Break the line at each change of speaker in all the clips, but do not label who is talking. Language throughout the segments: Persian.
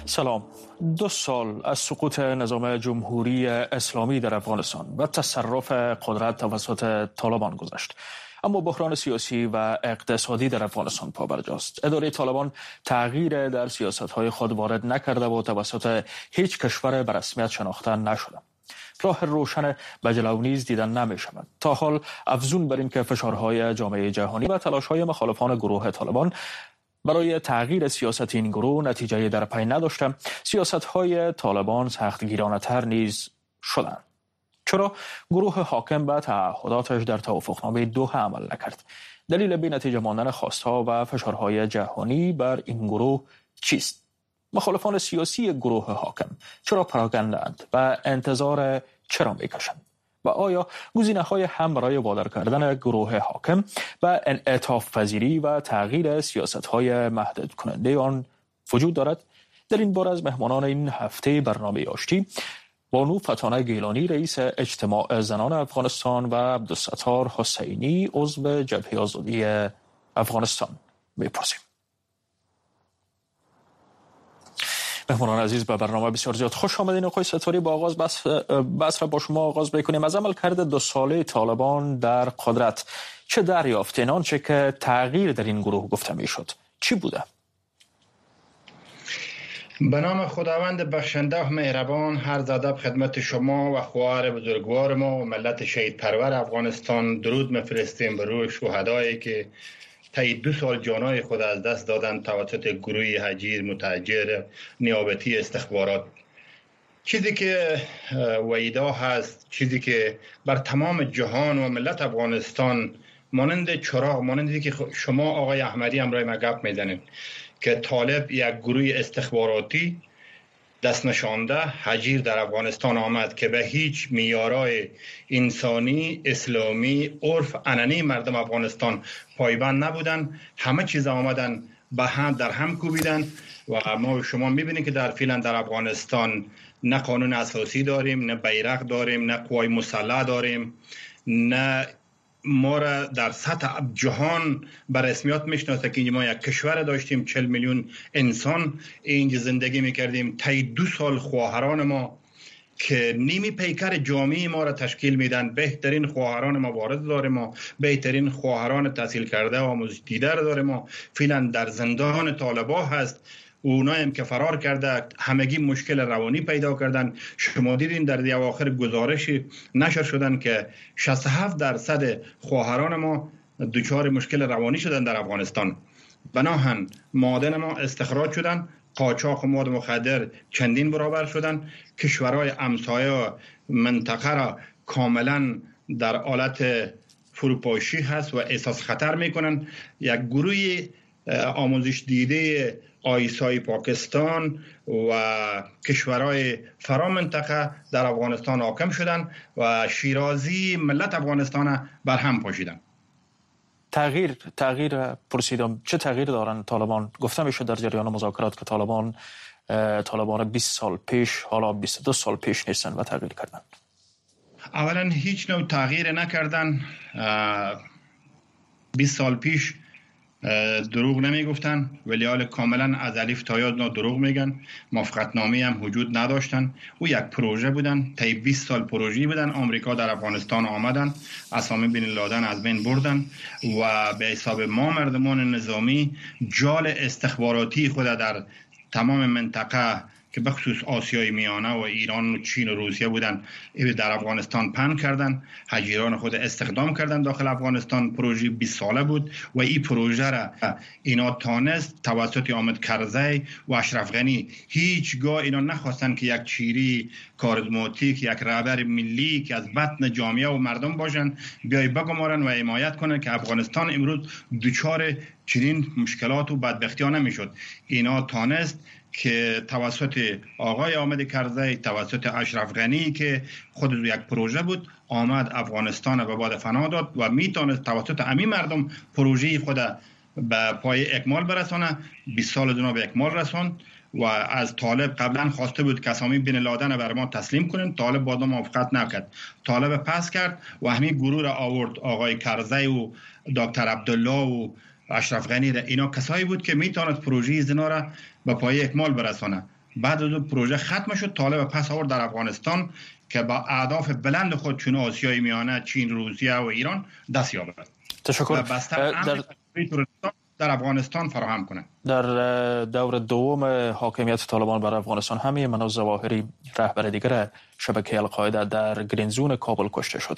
سلام. 2 سال از سقوط نظام جمهوری اسلامی در افغانستان و تصرف قدرت توسط طالبان گذشت، اما بحران سیاسی و اقتصادی در افغانستان پابرجاست. اداره طالبان تغییر در سیاست‌های خود وارد نکرده و توسط هیچ کشور به رسمیت شناخته نشده. راه روشن به جلو نیز دیدن نمی شود. تا حال افزون بر این که فشارهای جامعه جهانی و تلاش‌های مخالفان گروه طالبان برای تغییر سیاست این گروه نتیجه در پی نداشته، سیاست‌های طالبان سختگیرانه‌تر نیز شدند. چرا گروه حاکم به تعهداتش در توافقنامه دوحه عمل نکرد؟ دلیل بی نتیجه ماندن خواست‌ها و فشارهای جهانی بر این گروه چیست؟ مخالفان سیاسی گروه حاکم چرا پراگنده‌اند و انتظار چرا می‌کشند؟ و آیا گزینه‌های هم برای وادار کردن گروه حاکم و انعطاف پذیری و تغییر سیاست‌های محدود کننده آن وجود دارد؟ در این باره از مهمانان این هفته برنامه آشتی بانو فتانه گیلانی رئیس اجتماع زنان افغانستان و عبدالستار حسینی عضو جبهه آزادی افغانستان می‌پرسیم. مهمانان عزیز به برنامه بسیار زیاد خوش آمدین. آقای ستاری، با آغاز بحث را با شما آغاز بکنیم. از عملکرد 2 ساله طالبان در قدرت چه دریافتین؟ آنچه که تغییر در این گروه گفته میشد چی بوده؟
به نام خداوند بخشنده و مهربان، هر ادب خدمت شما و خواهر بزرگوار ما و ملت شهید پرور افغانستان درود میفرستیم به روی شهدایی که طی 2 سال جانای خود از دست دادن توسط گروه هجیر متحجر نیابتی استخبارات. چیزی که ویدا هست، چیزی که بر تمام جهان و ملت افغانستان مانند چراغ، مانندی که شما آقای احمدی امرای ما گپ میزنید که طالب یک گروه استخباراتی دست نشانده هجیر در افغانستان آمد که به هیچ معیارهای انسانی، اسلامی، عرف، عنعنه مردم افغانستان پایبند نبودن. همه چیز آمدن به هم در هم کوبیدن و ما شما میبینید که در فعلا در افغانستان نه قانون اساسی داریم، نه بیرق داریم، نه قوای مسلح داریم، نه ما را در سطح جهان به رسمیت میشناسه که ما یک کشور داشتیم 40 میلیون انسان اینجا زندگی میکردیم. طی 2 سال خواهران ما که نیمی پیکر جامعه ما را تشکیل میدن، بهترین خواهران ما وارد داره، ما بهترین خواهران تحصیل کرده و آموزش دیده داره، ما فعلا در زندان طالبان هست. اونایی هم که فرار کرده همگی مشکل روانی پیدا کردن. شما دیدین در اواخر گزارش نشر شدن که 67% خواهران ما دچار مشکل روانی شدن در افغانستان. بناهن معادن ما استخراج شدن، قاچاق مواد مخدر چندین برابر شدن، کشورهای همسایه منطقه را کاملا در حالت فروپاشی هست و احساس خطر میکنن. یک گروه آموزش دیده آیسای پاکستان و کشورهای فرامنطقه در افغانستان حاکم شدن و شیرازی ملت افغانستان بر هم پاشیدن.
تغییر پرسیدم چه تغییر دارن طالبان؟ گفته میشه در جریان مذاکرات که طالبان 20 سال پیش حالا 22 سال پیش نیستن و تغییر کردن.
اولا هیچ نوع تغییر نکردن. 20 سال پیش دروغ نمی گفتن، ولی حال کاملا از الف تا یا دروغ میگن. موافقتنامه هم وجود نداشتن. او یک پروژه بودن، طی 20 سال پروژه‌ای بودن. آمریکا در افغانستان آمدن، اسامه بن لادن از بین بردن و به حساب ما مردمان نظامی جال استخباراتی خود در تمام منطقه که به خصوص آسیای میانه و ایران و چین و روسیه بودن در افغانستان پهن کردن. هجیران خود استخدام کردن داخل افغانستان. پروژه 20 ساله بود و این پروژه را اینا تانست توسط حامد کرزی و اشرف غنی. هیچگاه اینا نخواستن که یک چیری کاریزماتیک، یک رهبر ملی که از بطن جامعه و مردم باشن بیای بگمارن و حمایت کنن که افغانستان امروز دچار چنین مشکلات و بدبختی ها نمیشد. اینا تانست که توسط آقای حامد کرزی، توسط اشرف غنی که خود یک پروژه بود، آمد افغانستان به باد فنا داد و میتونست توسط همین مردم پروژه خود به پای اکمال برسانه. 20 سال دنا به اکمال رساند و از طالب قبلا خواسته بود که اسامه بن لادن بر ما تسلیم کنن. طالب با موافقت نکرد، طالب پس کرد و همین گروه را آورد. آقای کرزی و دکتر عبدالله و اشرف غنی را، اینا کسایی بود که میتونست پروژه زنا را به پای اکمال برسانه. بعد از اون پروژه ختم شد، طالب پس آورد در افغانستان که با اهداف بلند خود چون آسیای میانه، چین، روسیه و ایران دست یابد.
تشکر.
در افغانستان فراهم کنه.
در دور دوم حاکمیت طالبان بر افغانستان همین منوچ ظواهری، رهبر دیگر شبکه القاعده، در گرین زون کابل کشته شد.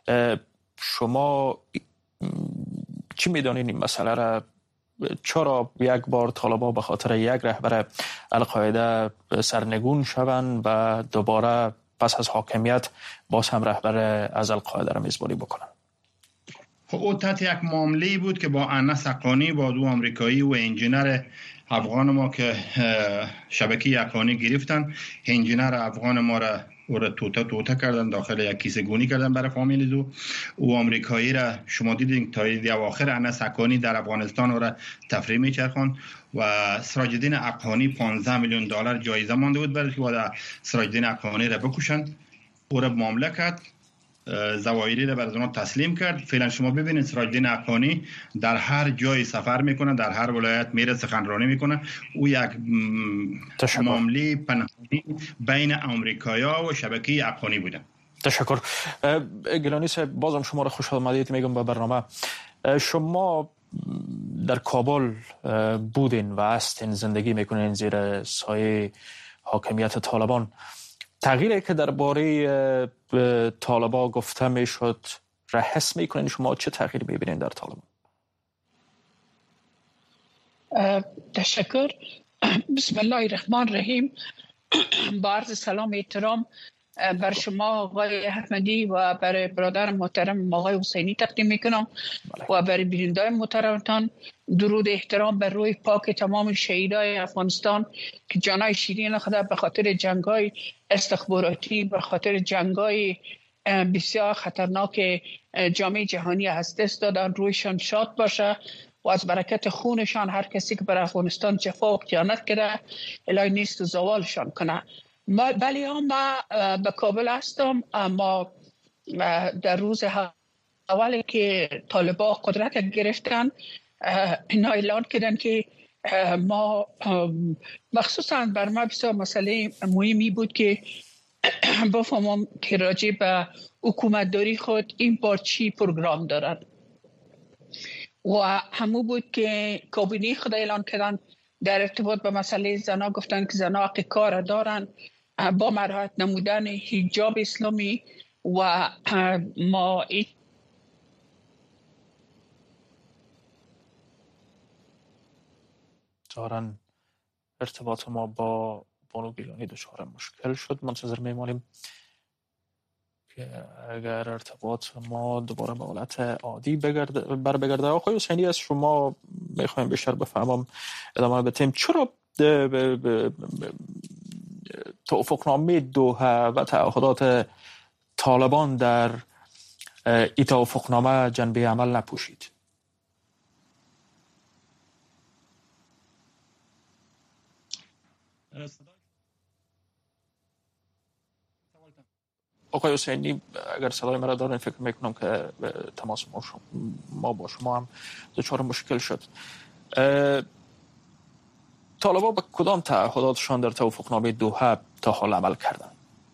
شما چی میدانید این مسئله را؟ چرا یک بار طالبان به خاطر یک رهبر القاعده سرنگون شوند و دوباره پس از حاکمیت باز هم رهبر از القاعده را میزبانی بکنند؟
او تحت یک معامله بود که با انس حقانی، با دو آمریکایی و انجینر افغان ما که شبکه حقانی گرفتن، انجینر افغان ما را توته کردن، داخل یک کیسه گونی کردن برای فامیل دو. او آمریکایی را شما دیدین تا اواخر انس حقانی در افغانستان را تفریح میچرخاند و سراج الدین حقانی 15 میلیون دلار جایزه مانده بود برای که سراج الدین حقانی را بکشن. او را معامله کرد، ظواهری را برای اونا تسلیم کرد. فعلا شما ببینید سراج الدین حقانی در هر جای سفر میکنه، در هر ولایت میره سخنرانی میکنه. او یک معامله پنهانی بین آمریکایا و شبکه حقانی بوده.
تشکر. گیلانی صاحب، بازم شما را خوش آمدید میگم به برنامه. شما در کابل بودین و هستین، زندگی میکنین زیر سایه حاکمیت طالبان. تغییری که درباره طالبان گفته میشد را حس میکنین شما؟ چه تغییری میبینین در طالبان؟
تشکر. بسم الله الرحمن الرحیم. با عرض سلام احترام بر شما آقای احمدی و برای برادر محترم آقای حسینی تقدیم میکنم و برای بینندگان محترمتان درود احترام بر روی پاک تمام شهیدای افغانستان که جانای شیرین خود به خاطر جنگ‌های استخباراتی، به خاطر جنگ‌های بسیار خطرناک جامعه جهانی از دست دادن، رویشان شاد باشه و از برکت خونشان هر کسی که بر افغانستان جفا و خیانت کرده الهی نیست و زوالشان کنه. بله ما به کابل هستم. اما در روز اولی که طالبان قدرت گرفتن اینا اعلان کردن که ما مخصوصا بر ما بسیار مسئله مهمی بود که بفهمم که راجع به حکومتداری خود این بار چی پروگرام دارد و همون بود که کابینه خود اعلان کردن در ارتباط به مسئله زنا. گفتن که زنا حق کار دارن با مراعات نمودن حجاب اسلامی و ما
ظاهراً ارتباط ما با بانو گیلانی دچار مشکل شد. منتظر میمانیم که اگر ارتباط ما دوباره به حالت عادی بگرده. آقای حسینی، از شما میخوایم بیشتر بفهمم، ادامه بدیم. چرا توافقنامه دوحه و تعهدات طالبان در این توافقنامه جنبه عمل نپوشید؟ آقای حسینی، اگر صدای مرا دارین، فکر میکنم که تماس ما با شما هم دچار مشکل شد. طالبان به کدام تعهداتشان در توافقنامه دوحه تا حال عمل کردند؟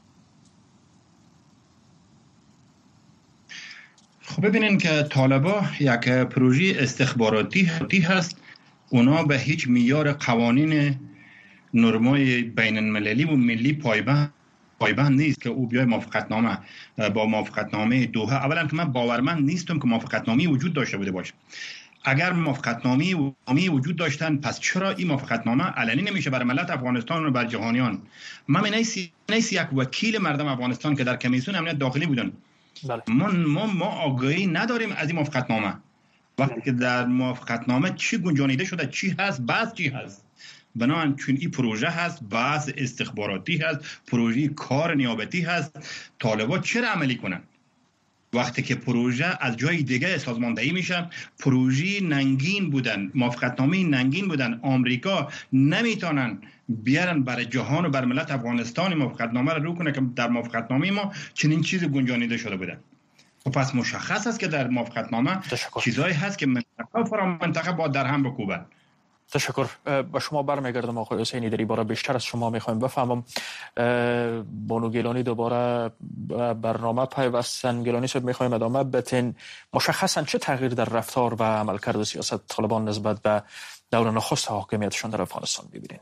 خب ببینین که طالبان یک پروژه استخباراتی هست. اونا به هیچ معیار قوانین نرمای بین المللی و ملی پایبند نیست که او بیای با موافقتنامه دوحه. اولا که من باورمند نیستم که موافقتنامه وجود داشته بوده باشه. اگر موافقتنامه وجود داشتن، پس چرا این موافقتنامه علنی نمیشه برای ملت افغانستان و بر جهانیان؟ من نیست یک وکیل مردم افغانستان که در کمیسیون امنیت داخلی بودن.
بله.
ما آگاهی نداریم از این موافقتنامه. وقتی که در موافقتنامه چی گنجانیده شده، چی هست، بعض چی هست. بنابراین چون این پروژه هست، بعض استخباراتی هست، پروژه کار نیابتی هست، طالبان چرا عملی کنن؟ وقتی که پروژه از جای دیگه سازماندهی میشه، پروژه ننگین بودن، موافقتنامه ننگین بودن، آمریکا نمیتونن بیارن برای جهان و بر ملت افغانستان موافقتنامه رو کنه که در موافقتنامه ما چنین چیزی گنجانیده شده بوده. و پس مشخص است که در موافقتنامه چیزایی هست که منطقه با در هم بکوبن.
تشکر. به شما برمیگردم آقای حسینی، در این باره بیشتر از شما میخوایم بفهمم. بانو گیلانی دوباره برنامه پیوستن. گیلانی صاحب میخوایم ادامه بتین. مشخصا چه تغییر در رفتار و عملکرد سیاست طالبان نسبت به دور نخست حاکمیتشان در افغانستان ببینید؟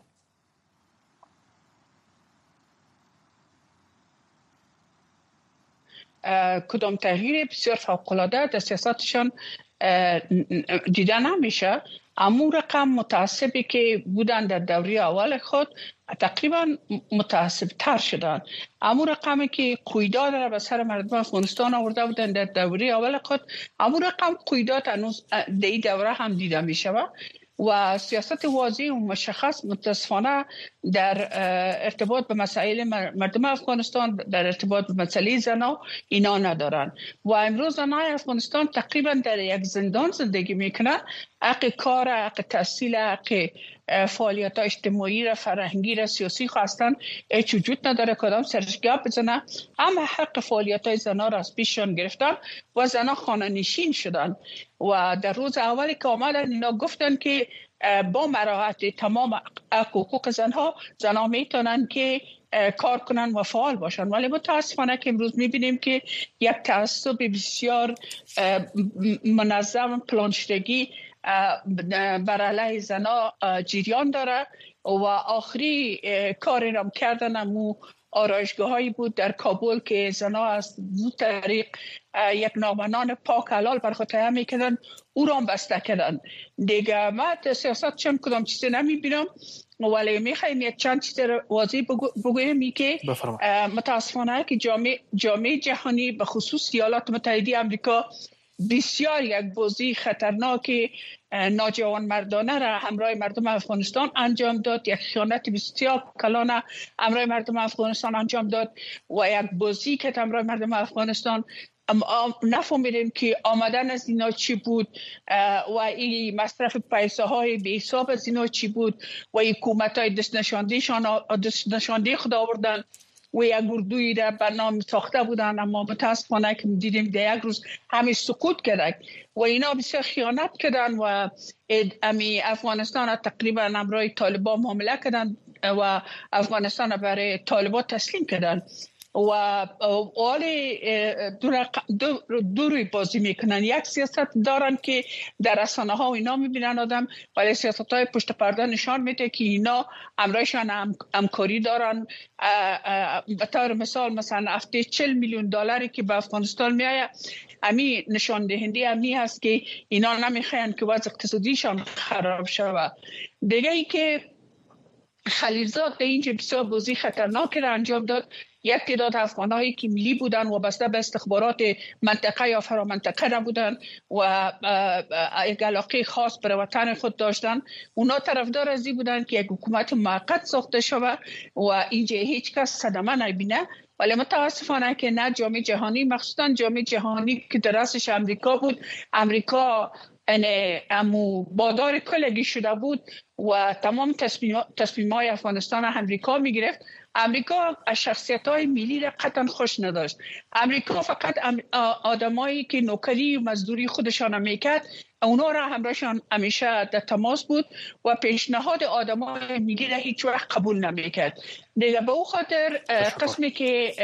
کدام تغییر بسیار فوق‌العاده در سیاستشان دیده نمیشه. اما رقم متعصبی که بودن در دوره اول خود تقریبا متعصب تر شدن. اما رقمی که قیداد را به سر مردم افغانستان آورده بودن در دوره اول خود، اما رقم قیداد هنوز در این دوره هم دیده می شود و سیاست واضح و مشخص متاسفانه در ارتباط به مسائل مردم افغانستان، در ارتباط به مسئله زنا اینا ندارن و امروز زنای افغانستان تقریبا در یک زندان زندگی میکنن. حق کار، حق تحصیل، حق فعالیت اجتماعی را، فرهنگی را، سیاسی خواستن هیچ وجود نداره. کدام سرش گپ بزنه، اما حق فعالیت های زنا را از پیششان گرفتن و زنا خانه نشین شدن و در روز اولی که آمدن اینا گفتن که با مراعات تمام حقوق زنها میتونن که کار کنن و فعال باشن، ولی متاسفانه که امروز میبینیم که یک تعصب بسیار منظم، پلانشدگی بر علیه زنا جریان داره و آخری کاری را کردن امو آرایشگاه هایی بود در کابل که زنا از دو طریق یک نامنان پاک حلال برخواه میکردن، او را بسته کردن دیگه. من سیاست چم کدام چیزی نمیبینم، ولی میخوایم یک چند چیز واضح بگویم که متاسفانه که جامعه جهانی به خصوص ایالات متحده آمریکا بسیار یک بازی خطرناک ناجوانمردانه را همراه مردم افغانستان انجام داد، یک خیانت بسیار کلانه همراه مردم افغانستان انجام داد و یک بازی که همراه مردم افغانستان نفهمیدیم که آمدن از اینا چی بود و این مصرف پیسه های به حساب از اینا چی بود و حکومت های دست نشانده خود آوردن و یک اردوی را به نام ساخته بودن، اما متاسفانه که دیدیم در یک روز همه سقوط کردن و اینا بسیار خیانت کردن و امی افغانستان تقریبا همراه طالبان معامله کردن و افغانستان برای طالبان تسلیم کردن و حالی دو روی بازی میکنن. یک سیاست دارن که در رسانه ها و اینا میبینن آدم، ولی سیاست های پشت پرده نشان میده که اینا همراهشان همکاری دارن. به طور مثال مثلا هفته 40 میلیون دلاری که به افغانستان میآید، امی نشان دهنده امی هست که اینا نمیخواین که وضع اقتصادیشان خراب شود. دیگه ای که خلیلزاد در اینجا بسیار بازی خطرناک را انجام داد. یک تعداد افغانایی که ملی بودن و وابسته به استخبارات منطقه یا فرامنطقه نبودن و یک علاقه خاص برای وطن خود داشتن، اونا طرفدار از این بودن که یک حکومت موقت ساخته شود و اینجا هیچ کس صدمه نبینه. ولی متاسفانه که نه جامعه جهانی، مخصوصا جامعه جهانی که در رأسش امریکا بود، امریکا امو بادار کلگی شده بود و تمام تصمیم‌های افغانستان امریکا میگرفت. امریکا شخصیت‌های ملی را قطعا خوش نداشت. امریکا فقط آدمایی که نوکری و مزدوری خودشان میکرد اونا را همراهشان همیشه در تماس بود و پیشنهاد آدمای ملی را هیچ وقت قبول نمیکرد. دیگه به او خاطر قسمی که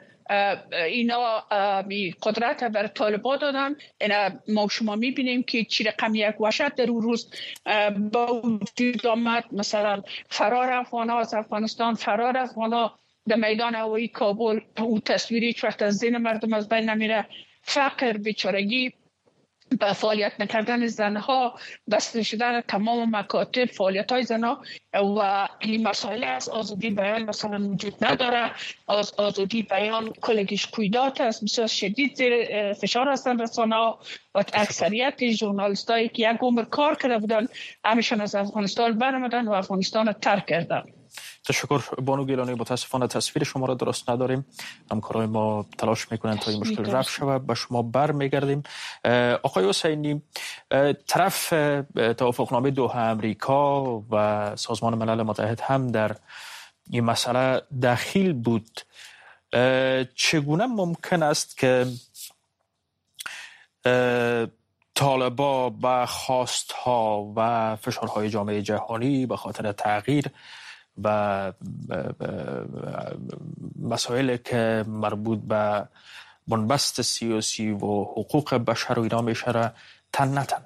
اینا قدرت بر طالبان دادن، ما شما میبینیم که چی رقم یک وحشت در اون روز با وجود آمد. مثلا فرار افغان‌ها از افغانستان، فرار افغان‌ها در میدان هوایی کابل، او تصویری هیچ وقت از ذهن مردم از بین نمیره. فقر، بیچارگی، به فعالیت نکردن زنها، بسته شدن تمام مکاتب، فعالیت های زنها و این مسائل از آزادی بیان مثلا وجود نداره. آزادی بیان کلگیش قیدات است، بسیار شدید زیر فشار هستن رسانه ها و اکثریت ژورنالیست هایی که یک عمر کار کرده بودن همیشون از افغانستان برآمدن و افغانستان را ترک کردن.
تشکر بانو گیلانی. متاسفانه تصویر شما را درست نداریم، همکارای ما تلاش میکنن تا این مشکل رفع شود. به شما بر میگردیم. آقای حسینی، طرف توافقنامه دوحه امریکا و سازمان ملل متحد هم در این مسئله دخیل بود. چگونه ممکن است که طالبا به خواستها و فشارهای جامعه جهانی به خاطر تغییر و مسائلی که مربوط به بنبست سیاسی و حقوق بشر و اینا میشه را تن نتن؟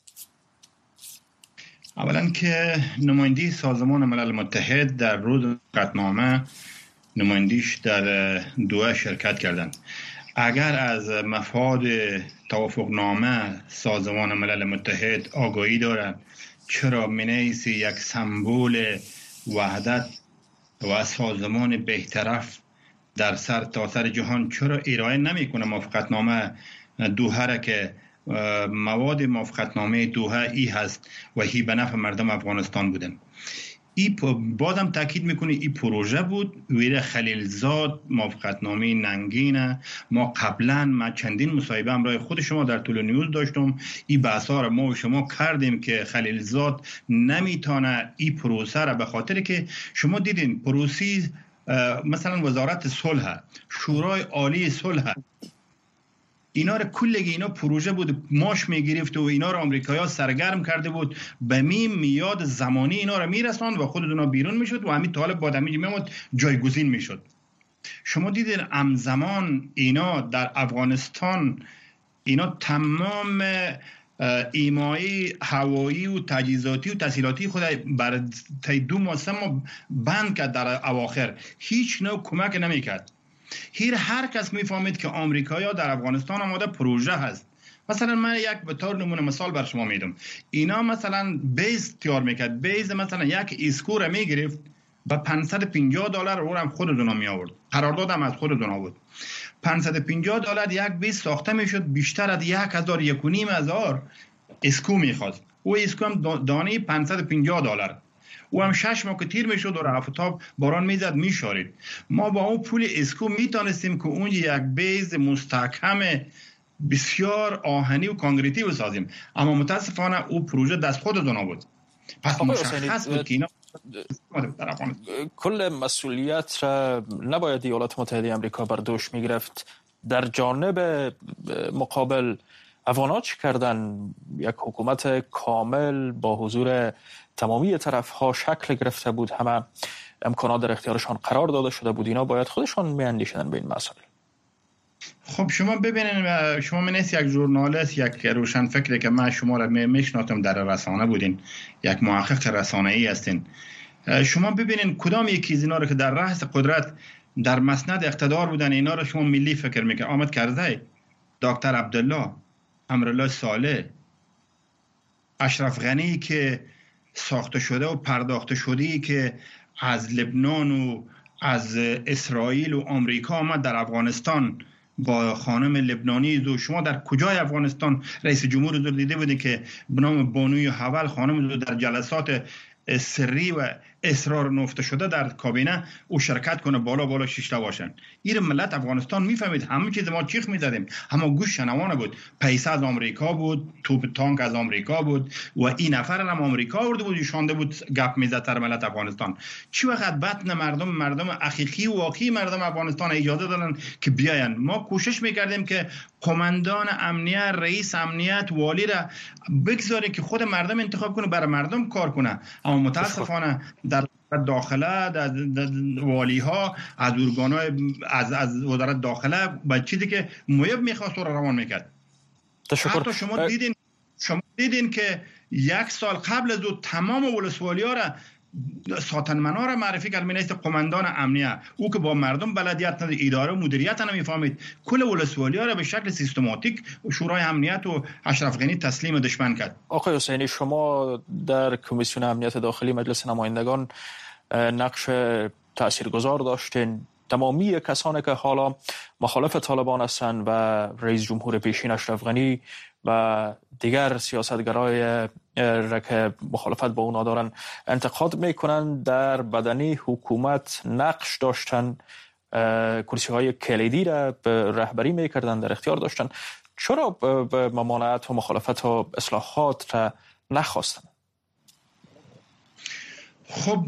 اولا که نمایندی سازمان ملل متحد در روز قطعنامه نمایندیش در دوحه شرکت کردند. اگر از مفاد توافقنامه سازمان ملل متحد آگاهی دارد، چرا منیس یک سمبول وحدت و سازمان بهطرف در سر تا سر جهان چرا ارائه نمیکنه موافقتنامه دوحه را که مواد موافقتنامه دوحه ای هست و هی به نفع مردم افغانستان بودن. بازم تاکید میکنه این پروژه بود ویره خلیلزاد موافقتنامه ننگینه. ما چندین مصاحبه همراه خود شما در طول نیوز داشتم، این بحثا را ما و شما کردیم که خلیلزاد نمیتونه این پروسه را، به خاطر که شما دیدین پروسی مثلا وزارت صلح، شورای عالی صلح، اینا را کلگی اینا پروژه بود، ماش میگرفت و اینا را آمریکایی‌ها سرگرم کرده بود، به میاد زمانی اینا را میرساند و خود اونا بیرون میشد و همین طالب با دمیج میمد جایگزین میشد. شما دیدین همزمان اینا در افغانستان اینا تمام ایمایی هوایی و تجهیزاتی و تسهیلاتی خود بر 2 ماه 3 ماه بند کرد. در اواخر هیچ نوع کمک نمیکرد. هر کس میفهمید که آمریکایی‌ها در افغانستان آماده پروژه هست. مثلا من یک به طور نمونه مثال بر شما میدم، اینا مثلا بیس تیار میکرد، بیس مثلا یک اسکو را میگرفت با $550 رو هم خودتون می آورد، قرارداد هم از خودتون بود. $550 یک بیس ساخته میشد، بیشتر از 1,000 اسکو میخواست. او اسکو هم دانه $550، او هم 6 ماه که تیر میشد و آفتاب باران میزد میشارید. ما با اون پول اسکو میتونستیم که اون یک بیز مستحکم بسیار آهنی و کانکریتی بسازیم، اما متاسفانه او پروژه دست خودتون بود. پس مشخص بود که اینا
کل مسئولیت را نباید ایالات متحده آمریکا بر دوش میگرفت. در جانب مقابل افغان‌ها چی کردن؟ یک حکومت کامل با حضور تمامی طرف‌ها شکل گرفته بود، همه امکانات در اختیارشان قرار داده شده بود، اینا باید خودشان میاندیشیدن به این مسائل.
خب شما ببینید، شما منیست یک ژورنالیست، یک روشنفکری که من شما را میشناسم، در رسانه بودین، یک محقق رسانه‌ای هستین. شما ببینید کدام یکی از اینا رو که در رأس قدرت در مسند اقتدار بودن، اینا رو شما ملی فکر میکنید؟ احمد کرزی، دکتر عبدالله، امرالله صالح، اشرف غنی که ساخته شده و پرداخته شده که از لبنان و از اسرائیل و آمریکا آمد در افغانستان با خانم لبنانی. و شما در کجای افغانستان رئیس جمهور رو دیده بودید که به نام بانوی حول خانم رو در جلسات سری و اصرار نفته شده در کابینه او شرکت کنه، بالا شیشته باشن؟ این ملت افغانستان میفهمید همه چیز ما چیخ میزدیم، همه گوش شنوانه بود. پیسه از آمریکا بود، توپ تانک از آمریکا بود و این نفر هم آمریکا آورده بود، شانده بود گپ میزد در ملت افغانستان. چی وقت بطن مردم حقیقی و واقعی مردم افغانستان اجازه دادن که بیاین؟ ما کوشش میکردیم که قماندان امنیت، رئیس امنیت، والی را بگذاریم که خود مردم انتخاب کنه، برای مردم کار کنه، اما متاسفانه در داخله والی ها از ارگان‌های از وزارت داخله با چیزی که مویب میخواست رو روان میکرد. حتی شما دیدین که 1 سال قبل از تمام ولسوالی ها را ساتنمنا را معرفی کرد منیست قماندان امنیه، او که با مردم بلدیت نداره، اداره و مدیریت نمیفهمید، کل ولسوالی ها را به شکل سیستماتیک شورای امنیت و اشرف غنی تسلیم دشمن کرد.
آقای حسینی، شما در کمیسیون امنیت داخلی مجلس نمایندگان نقش تاثیرگذار داشتین. تمامی کسانی که حالا مخالف طالبان هستند و رئیس جمهور پیشین اشرف غنی و دیگر سیاستگرای را که مخالفت با اونا دارن انتقاد میکنن، در بدنی حکومت نقش داشتن، کرسی های کلیدی را به رهبری میکردن، در اختیار داشتن. چرا به ممانعت و مخالفت و اصلاحات را نخواستن؟
خب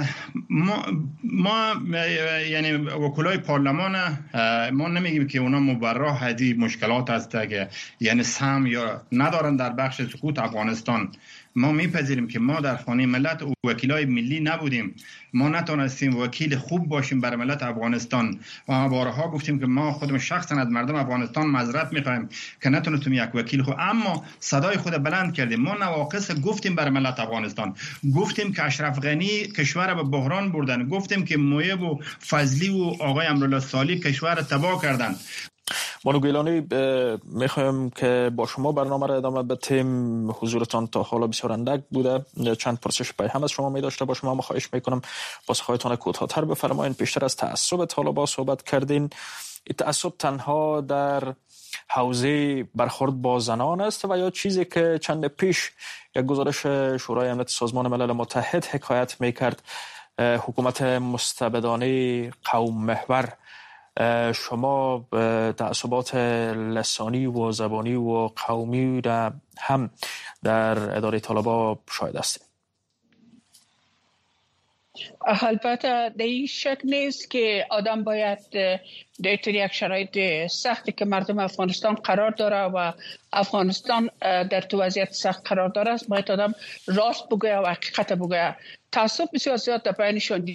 ما یعنی وکلای پارلمان ما نمیگیم که اونا مبرر هدی مشکلات هست که یعنی سهم یا ندارن در بخش سقوط افغانستان. ما میپذیریم که ما در خانه ملت وکیلای ملی نبودیم، ما نتونستیم وکیل خوب باشیم برای ملت افغانستان و ما بارها گفتیم که ما خودم شخصا از مردم افغانستان معذرت میخوایم که نتونستیم یک وکیل خوب، اما صدای خود بلند کردیم. ما نواقص گفتیم برای ملت افغانستان، گفتیم که اشرف غنی کشور به بحران بردن، گفتیم که مویب و فضلی و آقای امرالله صالح کشور تباه کردن.
بانو گیلانی، میخوایم که با شما برنامه را ادامه بدیم. حضورتان تا حالا بسیار اندک بوده. چند پرسش پای هم از شما می داشته باشم، اما خواهش میکنم پاسخهایتان کوتاه‌تر بفرمایید. بیشتر از تعصب طالبان صحبت کردین. این تعصب تنها در حوزه برخورد با زنان است و یا چیزی که چند پیش یک گزارش شورای امنیت سازمان ملل متحد حکایت میکرد، حکومت مستبدانه قوم محور، شما تعصبات لسانی و زبانی و قومی را هم در اداره طالبان شاهد هستید؟
البته در این شک نیست که آدم باید در یک شرایط سختی که مردم افغانستان قرار داره و افغانستان در تو وضعیت سخت قرار داره است، باید آدم راست بگه و حقیقت بگه. تعصب بسیار زیاد در بینشان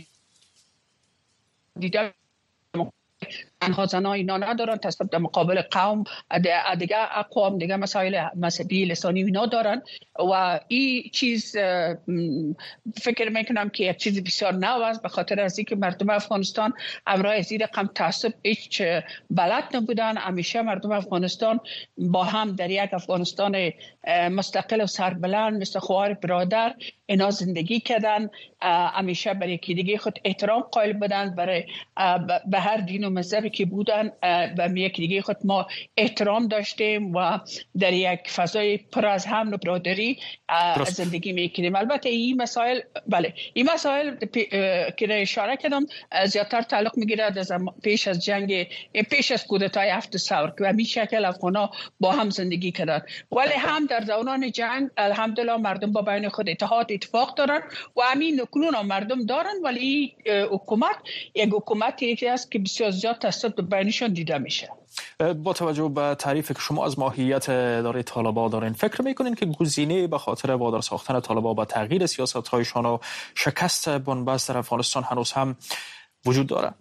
دیده، تنها زنها اینا ندارن، تعصب در مقابل قوم دیگه اقوام دیگه مسائل مذهبی لسانی اینا دارن و این چیز فکر میکنم که یک چیز بسیار نو است، به خاطر از اینکه مردم افغانستان امرای از این رقم تعصب هیچ بلد نبودن. همیشه مردم افغانستان با هم در یک افغانستان مستقل و سربلند مثل خوار برادر اینا زندگی کردن، همیشه برای یکی دیگه خود احترام قائل بودن، برای به هر دین و مذهبی که بودن به یکی دیگه خود ما احترام داشتیم و در یک فضای پر از امن و برادری زندگی میکنیم. البته این مسائل این مسائل که اشاره کردم زیادتر تعلق میگیره پیش از جنگ، پیش از کودتای 7 سپتامبر که به این شکل افغانا با هم زندگی کردن، ولی هم در دوران جنگ الحمدلله مردم با بین خود اتفاق دارن و همین نکنون مردم دارن، ولی حکومت یک حکومتی است که بسیار زیاد تعصب بینشان دیده میشه.
با توجه به تعریفی که شما از ماهیت اداره طالبان دارین، فکر میکنین که گزینه به خاطر وادار ساختن طالبان به تغییر سیاست‌هایشان و شکست بنبست در افغانستان هنوز هم وجود داره؟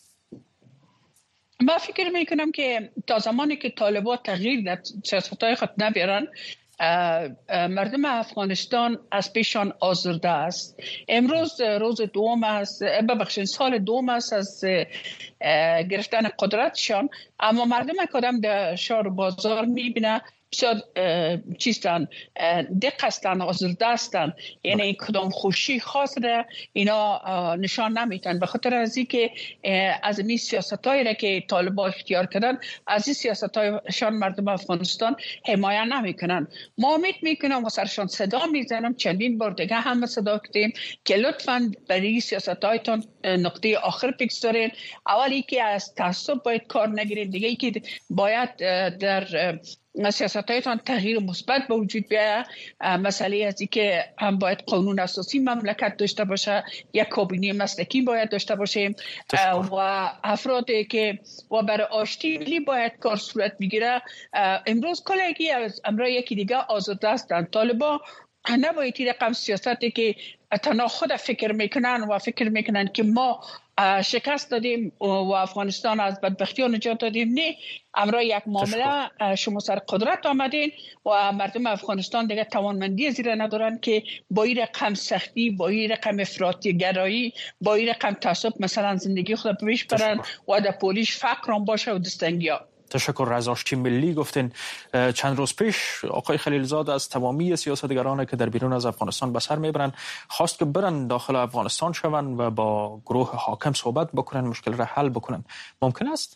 من فکر میکنم که تا زمانی که طالبان تغییر در سیاست‌های خود نبیارن، مردم افغانستان از پیشان آزرده است. امروز روز دوم است، ببخشید سال دوم است از گرفتن قدرتشان، اما مردم کدام در شهر و بازار میبینه بسیار چیستن، دق هستن، آزرده هستن، یعنی کدام خوشی خاص را اینا نشان نمیتن، به خاطر از اینکه از این سیاستایی را که طالبان اختیار کردن از این سیاستایشان مردم افغانستان حمایت نمیکنن. ما امید میکنم و سرشان صدا میزنم، چندین بار دیگه هم صدا کردیم که لطفاً برای سیاستایتان نقطه آخر بگذارین. اولی که از تعصب باید کار نگیرید، دیگه ای که باید در سیاستایتان تغییر مثبت به وجود بیاید. مسئله از این که هم باید قانون اساسی مملکت داشته باشه، یک کابینه مسلکی باید داشته باشیم و افرادی که و برای آشتی ملی باید کار صورت بگیره. امروز کلگی از امرای یکی دیگه آزاده هستند. طالبان نباید این رقم سیاستی که تنها خود فکر میکنن و فکر میکنن که ما شکست دادیم و افغانستان از بدبختی نجات دادیم. نه، امرای یک معامله شما سر قدرت آمدین و مردم افغانستان دیگه توانمندی زیر ندارن که با این رقم سختی، با این رقم افراطی گرایی، با این رقم تعصب مثلا زندگی خود پیش برن و در پولیش فقر هم باشه و دستنگیا.
تشکر. از آشتی ملی گفتین. چند روز پیش آقای خلیلزاد از تمامی سیاستگرانی که در بیرون از افغانستان به سر میبرن خواست که برن داخل افغانستان شون و با گروه حاکم صحبت بکنن، مشکل را حل بکنن. ممکن است؟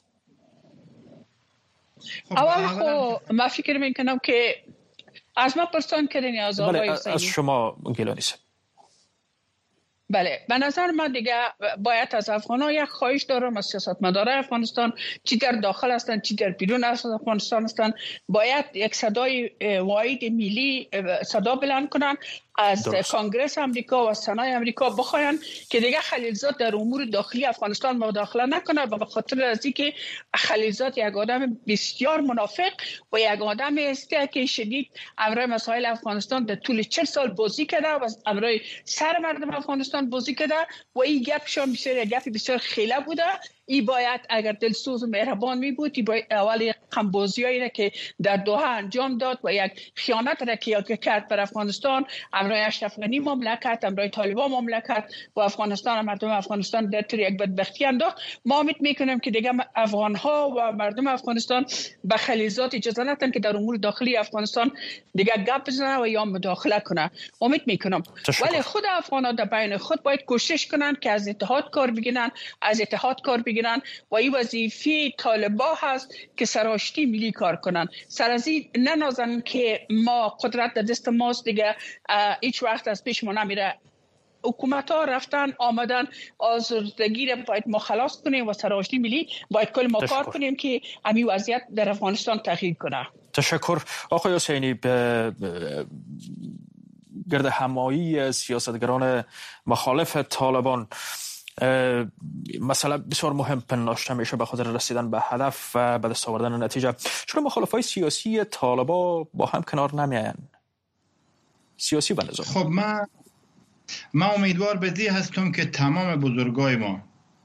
اول من فکر میکنم که از ما پرسان کردین از آقای حسینی.
از شما گیلانی صاحب.
بله، به نظر من دیگه باید از افغان‌ها یک خواهش دارم از سیاستمداران افغانستان، چی در داخل هستند چی در بیرون از افغانستان هستند، باید یک صدای واحد ملی صدا بلند کنن. از کانگرس امریکا و سنای امریکا بخواین که دیگه خلیلزاد در امور داخلی افغانستان مداخله نکنه و به خاطر از اینکه خلیلزاد یک آدم بسیار منافق و یک آدم است که شدید امروی مسائل افغانستان در طول 40 سال بازی کرده و امروی سر مردم افغانستان بازی کرده و این گپشان بسیار خیلی بوده. ای باید اگر دلسوز و مهربان می بود، ای باید اول قنبازیایی که در دوحه انجام داد و یک خیانت را که کرد بر افغانستان، امروی اشرف غنی مملکت، امروی طالبان مملکت و افغانستان، مردم افغانستان در طور یک بدبختی انداخت. ما امید میکنیم که دیگه افغان ها و مردم افغانستان به خلیلزاد اجازه ندن که در امور داخلی افغانستان دیگه گپ بزنه و یا مداخله کنه. امید میکنم ولی خود افغان ها در بین خود باید کوشش کنن که از اتحاد کار بگیرن، از اتحاد کار بگیرن و این وظیفه طالبا هست که سرآشتی ملی کار کنن. سر از این ننازن که ما قدرت در دست ماست، دیگه هیچ وقت از پیش ما نمیره. حکومت ها رفتن آمدن، آزردگی را باید ما خلاص کنیم و سرآشتی ملی باید کل ما کار کنیم که همین وضعیت در افغانستان تغییر کنه.
تشکر آقای حسینی. گرد همایی سیاستگران مخالف طالبان مسئله بسیار مهم پنداشته میشه به خاطر رسیدن به هدف و به دست آوردن نتیجه. چرا مخالفای سیاسی طالبان با هم کنار نمیاین؟ سیاسی و نظامی.
خب من امیدوار به دی هستم که تمام بزرگای ما،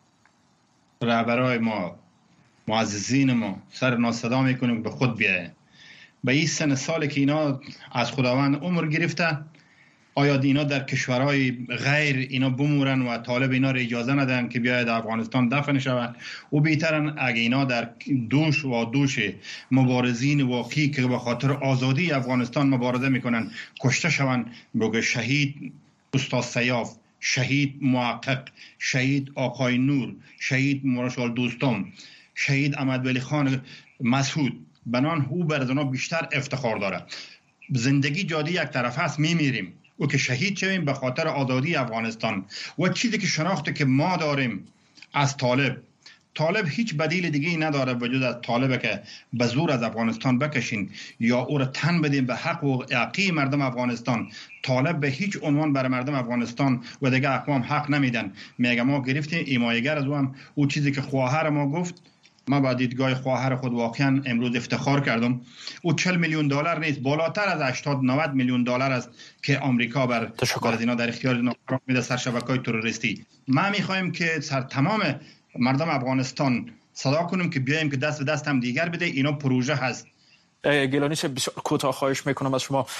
رهبرای ما، معززین ما سر ناصدا میکنیم به خود بیاین. به این سن سالی که اینا از خداوند عمر گرفته، آیا اینا در کشورهای غیر اینا بمورن و طالب اینا را اجازه ندن که بیاید افغانستان دفن شوند؟ و بهترن اگه اینا در دوش مبارزین واقعی که به خاطر آزادی افغانستان مبارزه میکنن کشته شوند، بگه شهید استاد سیاف، شهید محقق، شهید آقای نور، شهید مارشال دوستم، شهید احمد ولی خان مسعود، بنان او بر از اونا بیشتر افتخار داره. زندگی جادی یک طرف هست، میمیریم و که شهید شویم به خاطر آزادی افغانستان. و چیزی که شناخته که ما داریم از طالب هیچ بدیل دیگه نداره وجود از طالب که به زور از افغانستان بکشین یا او را تن بدیم به حق و عقی مردم افغانستان. طالب به هیچ عنوان برای مردم افغانستان و دیگه اقوام حق نمیدن. میگه ما گرفتیم ایمایگر از او چیزی که خواهر ما گفت. ما با دیدگاه خواهر خود واقعا امروز افتخار کردم. او 40 میلیون دلار نیست، بالاتر از 80-90 میلیون دلار است که آمریکا بر اینا در اختیار اینا قرار میده سر شبکه‌های تروریستی. ما میخوایم که سر تمام مردم افغانستان صدا کنیم که بیایم که دست به دست هم دیگر بده. اینا پروژه هست.
گیلانی بسیار کوتاه خواهش میکنم از شما.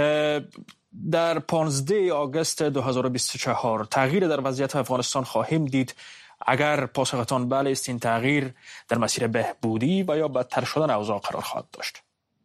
در 15 آگوست 2024 تغییر در وضعیت افغانستان خواهیم دید. اگر پاسختان بله است، این تغییر در مسیر بهبودی و یا بدتر شدن اوضاع قرار خواهد داشت؟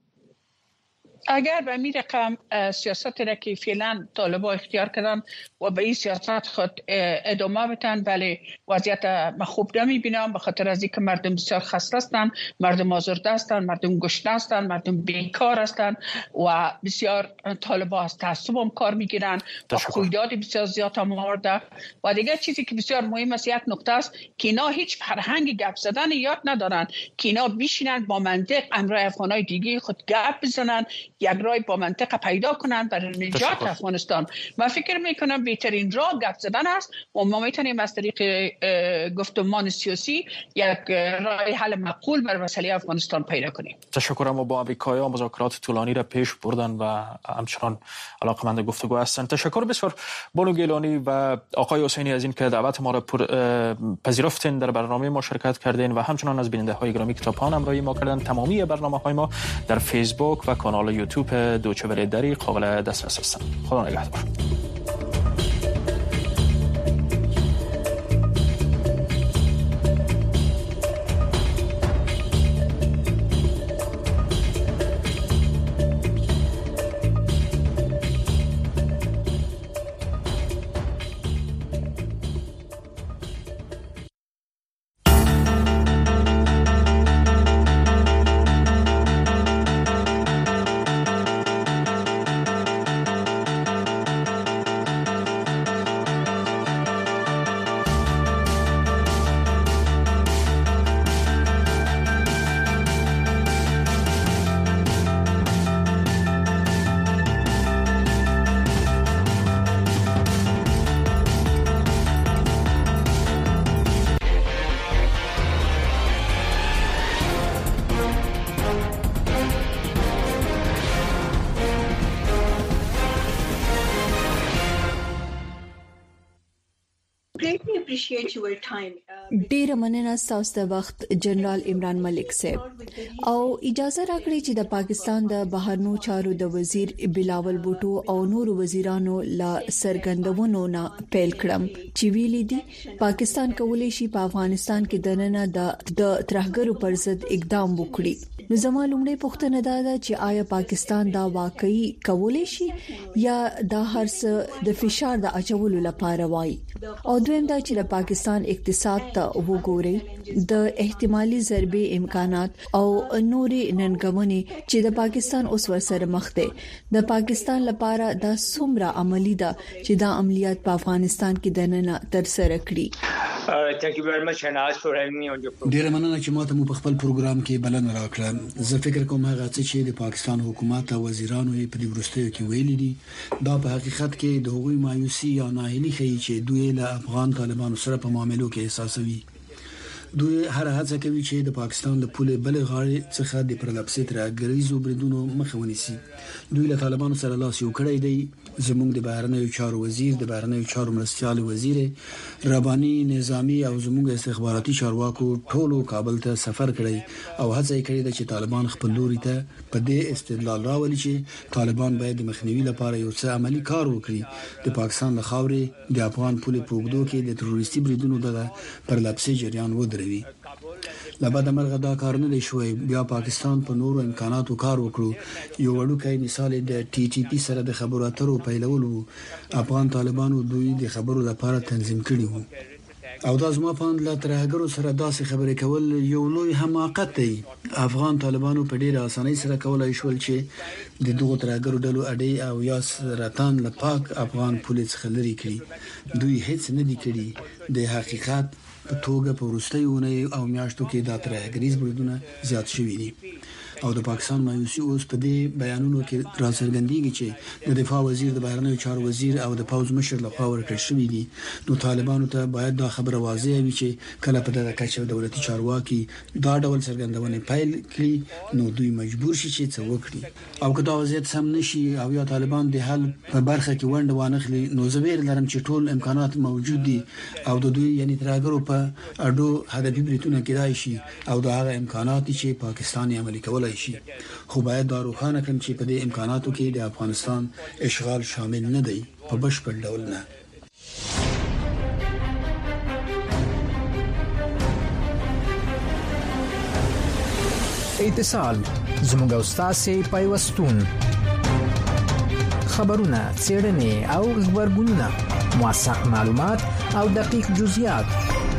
اگر به می رقم سیاست را که فعلا طالبان اختیار کردن و به این سیاست خود ادامه بدن، بله وضعیت ما خوب نمیبینم، به خاطر از اینکه مردم بسیار خسته هستند، مردم آزرده هستند، مردم گشنه هستند، مردم بیکار هستند و بسیار طالبان از تعصب هم کار میگیرن و رویداد بسیار زیاد هم آورده. و دیگه چیزی که بسیار مهم است، یک نکته است که اینا هیچ فرهنگ گپ زدن یاد ندارن، که اینا بشینن با منطق امرای افغانای دیگه خود گپ بزنن، یک راه با منطقه پیدا کنن برای نجات افغانستان. من فکر میکنم بهترین راه گپ زدن است و ما میتونیم از طریق گفتمان سیاسی یک راه حل معقول برای مسئله افغانستان پیدا کنیم.
تشکرم. و با آمریکایی‌ها مذاکرات طولانی را پیش بردن و همچنان علاقمند گفتگو هستند. تشکر بسیار بانو گیلانی و آقای حسینی از این که دعوت ما را پذیرفتین، در برنامه ما شرکت کردین و همچنان از بیننده‌های گرامی که تا پایان همراهی ما کردن. تمامی برنامه‌های ما در فیسبوک و کانال یوتیوب دوچه وله دری قابل دسترس هستند. خدا نگهدار.
ډیر مننه تاسو ته وخت جنرال عمران ملک صاحب او اجازه راکړئ چې د پاکستان د بهرنیو چارو د وزیر بلاول بوټو او نور وزیرانو لا سرګندونو نه پیل کړم چې ویلي دي پاکستان کولی شي په افغانستان کې دننه د ترهګرو پر ضد اقدام وکړي نو زموږ لومړی پوښتنه دا ده چې آیا پاکستان دا واقعي کولی شي یا دا هرڅه د فشار د اچولو لپاره وایي او دویم دا چې د پاکستان اقتصاد ته وګوري د احتمالي ضربې امکانات او نورې ننګونې چې د پاکستان اوس ورسره مخ دي د پاکستان لپاره دا څومره عملی ده چې دا عملیات په افغانستان کې دننه تر سره کړي.
Thank you very much Shanaz for having me on your program.
ډیر مننه چې ماته مو په خپل پروګرام کې بلنه راکړه. زه فکر کوم هغه چې د پاکستان حکومت او وزیرانو یې په دې وروستیو کې ویلي دي دا په حقیقت کې د هغوی مایوسي یا ناهیلي ښیي چې دوی له افغان طالبانو سره په معاملو کې احساسوي. دوی هر هڅه کوي چې د پاکستان د پولې بل غاړې څخه د پرلپسې ترهګریزو بریدونو مخه ونیسي. دوی له طالبانو سره لاس یو کړی دی. زموږ د بهرنیو چارو وزیر د بهرنیو چارو مرستيال وزیر رباني نظامی او زموږ استخباراتي چارواکو ټولو کابل ته سفر کړی او هڅه کړې ده چې طالبان خپل لوري ته په دې استدلال راولي چې طالبان باید د مخنیوي لپاره یو څه عملی کار وکړي. د پاکستان له خاورې د افغان پولې په اوږدو کې د تروریستي بریدونو د پرلپسې جریان ودروي. لبعد مرغه دا کار نه دی شوی. بیا پاکستان په نورو امکاناتو کار وکړو. یو وړوکی مثال د ټي ټي پی سره د خبرو اترو پیلولو. افغان طالبانو دوی د خبرو لپاره تنظیم کړي وو او دا زما په اند لا ترهګرو سره داسې خبرې کول یو لوی حماقت دی. افغان طالبانو په ډیره اسانۍ سره کولای شول چې د دغه ترهګرو ډلو اډې او یا سرطان له پاک افغان پولیس خلري کړي. دوی هیڅ نه دي کړي. د حقیقت په توګه په وروستیو او میاشتو کې د ترهګریز بریدونه زیات شوي دي او د پاکستان مایوسي اوس په دې بیانونو کې راڅرګندېږي چې د دفاع وزیر د بهرنیو چارو وزیر او د پوز مشر لخوا ورکړل شوی دي. نو طالبانو ته باید دا خبره واضح وي چې کله په دغه کچه دولتي چارواکي دا ډول څرګندونې پیل کړي نو دوی مجبور شي چې څه وکړي او که دا وضعیت سم نشي او یا طالبان د حل په برخه کې ونډه وانخلي نو زه ویره لرم چې ټول امکانات موجود دي او د دوی یعنی ترهګرو په اډو هدفي بریتونه کېدای شي او دا هغه امکانات چې پاکستان یې عملي کولای شي. خو باید دا روښانه کړم چې په دې امکاناتو کې د افغانستان اشغال شامل نه دی په بشپړ ډول نه.
اتصال زموږ استاد پیوستون خبرونه څېړنې او خبرګونونه موثق معلومات او دقیق جزئیات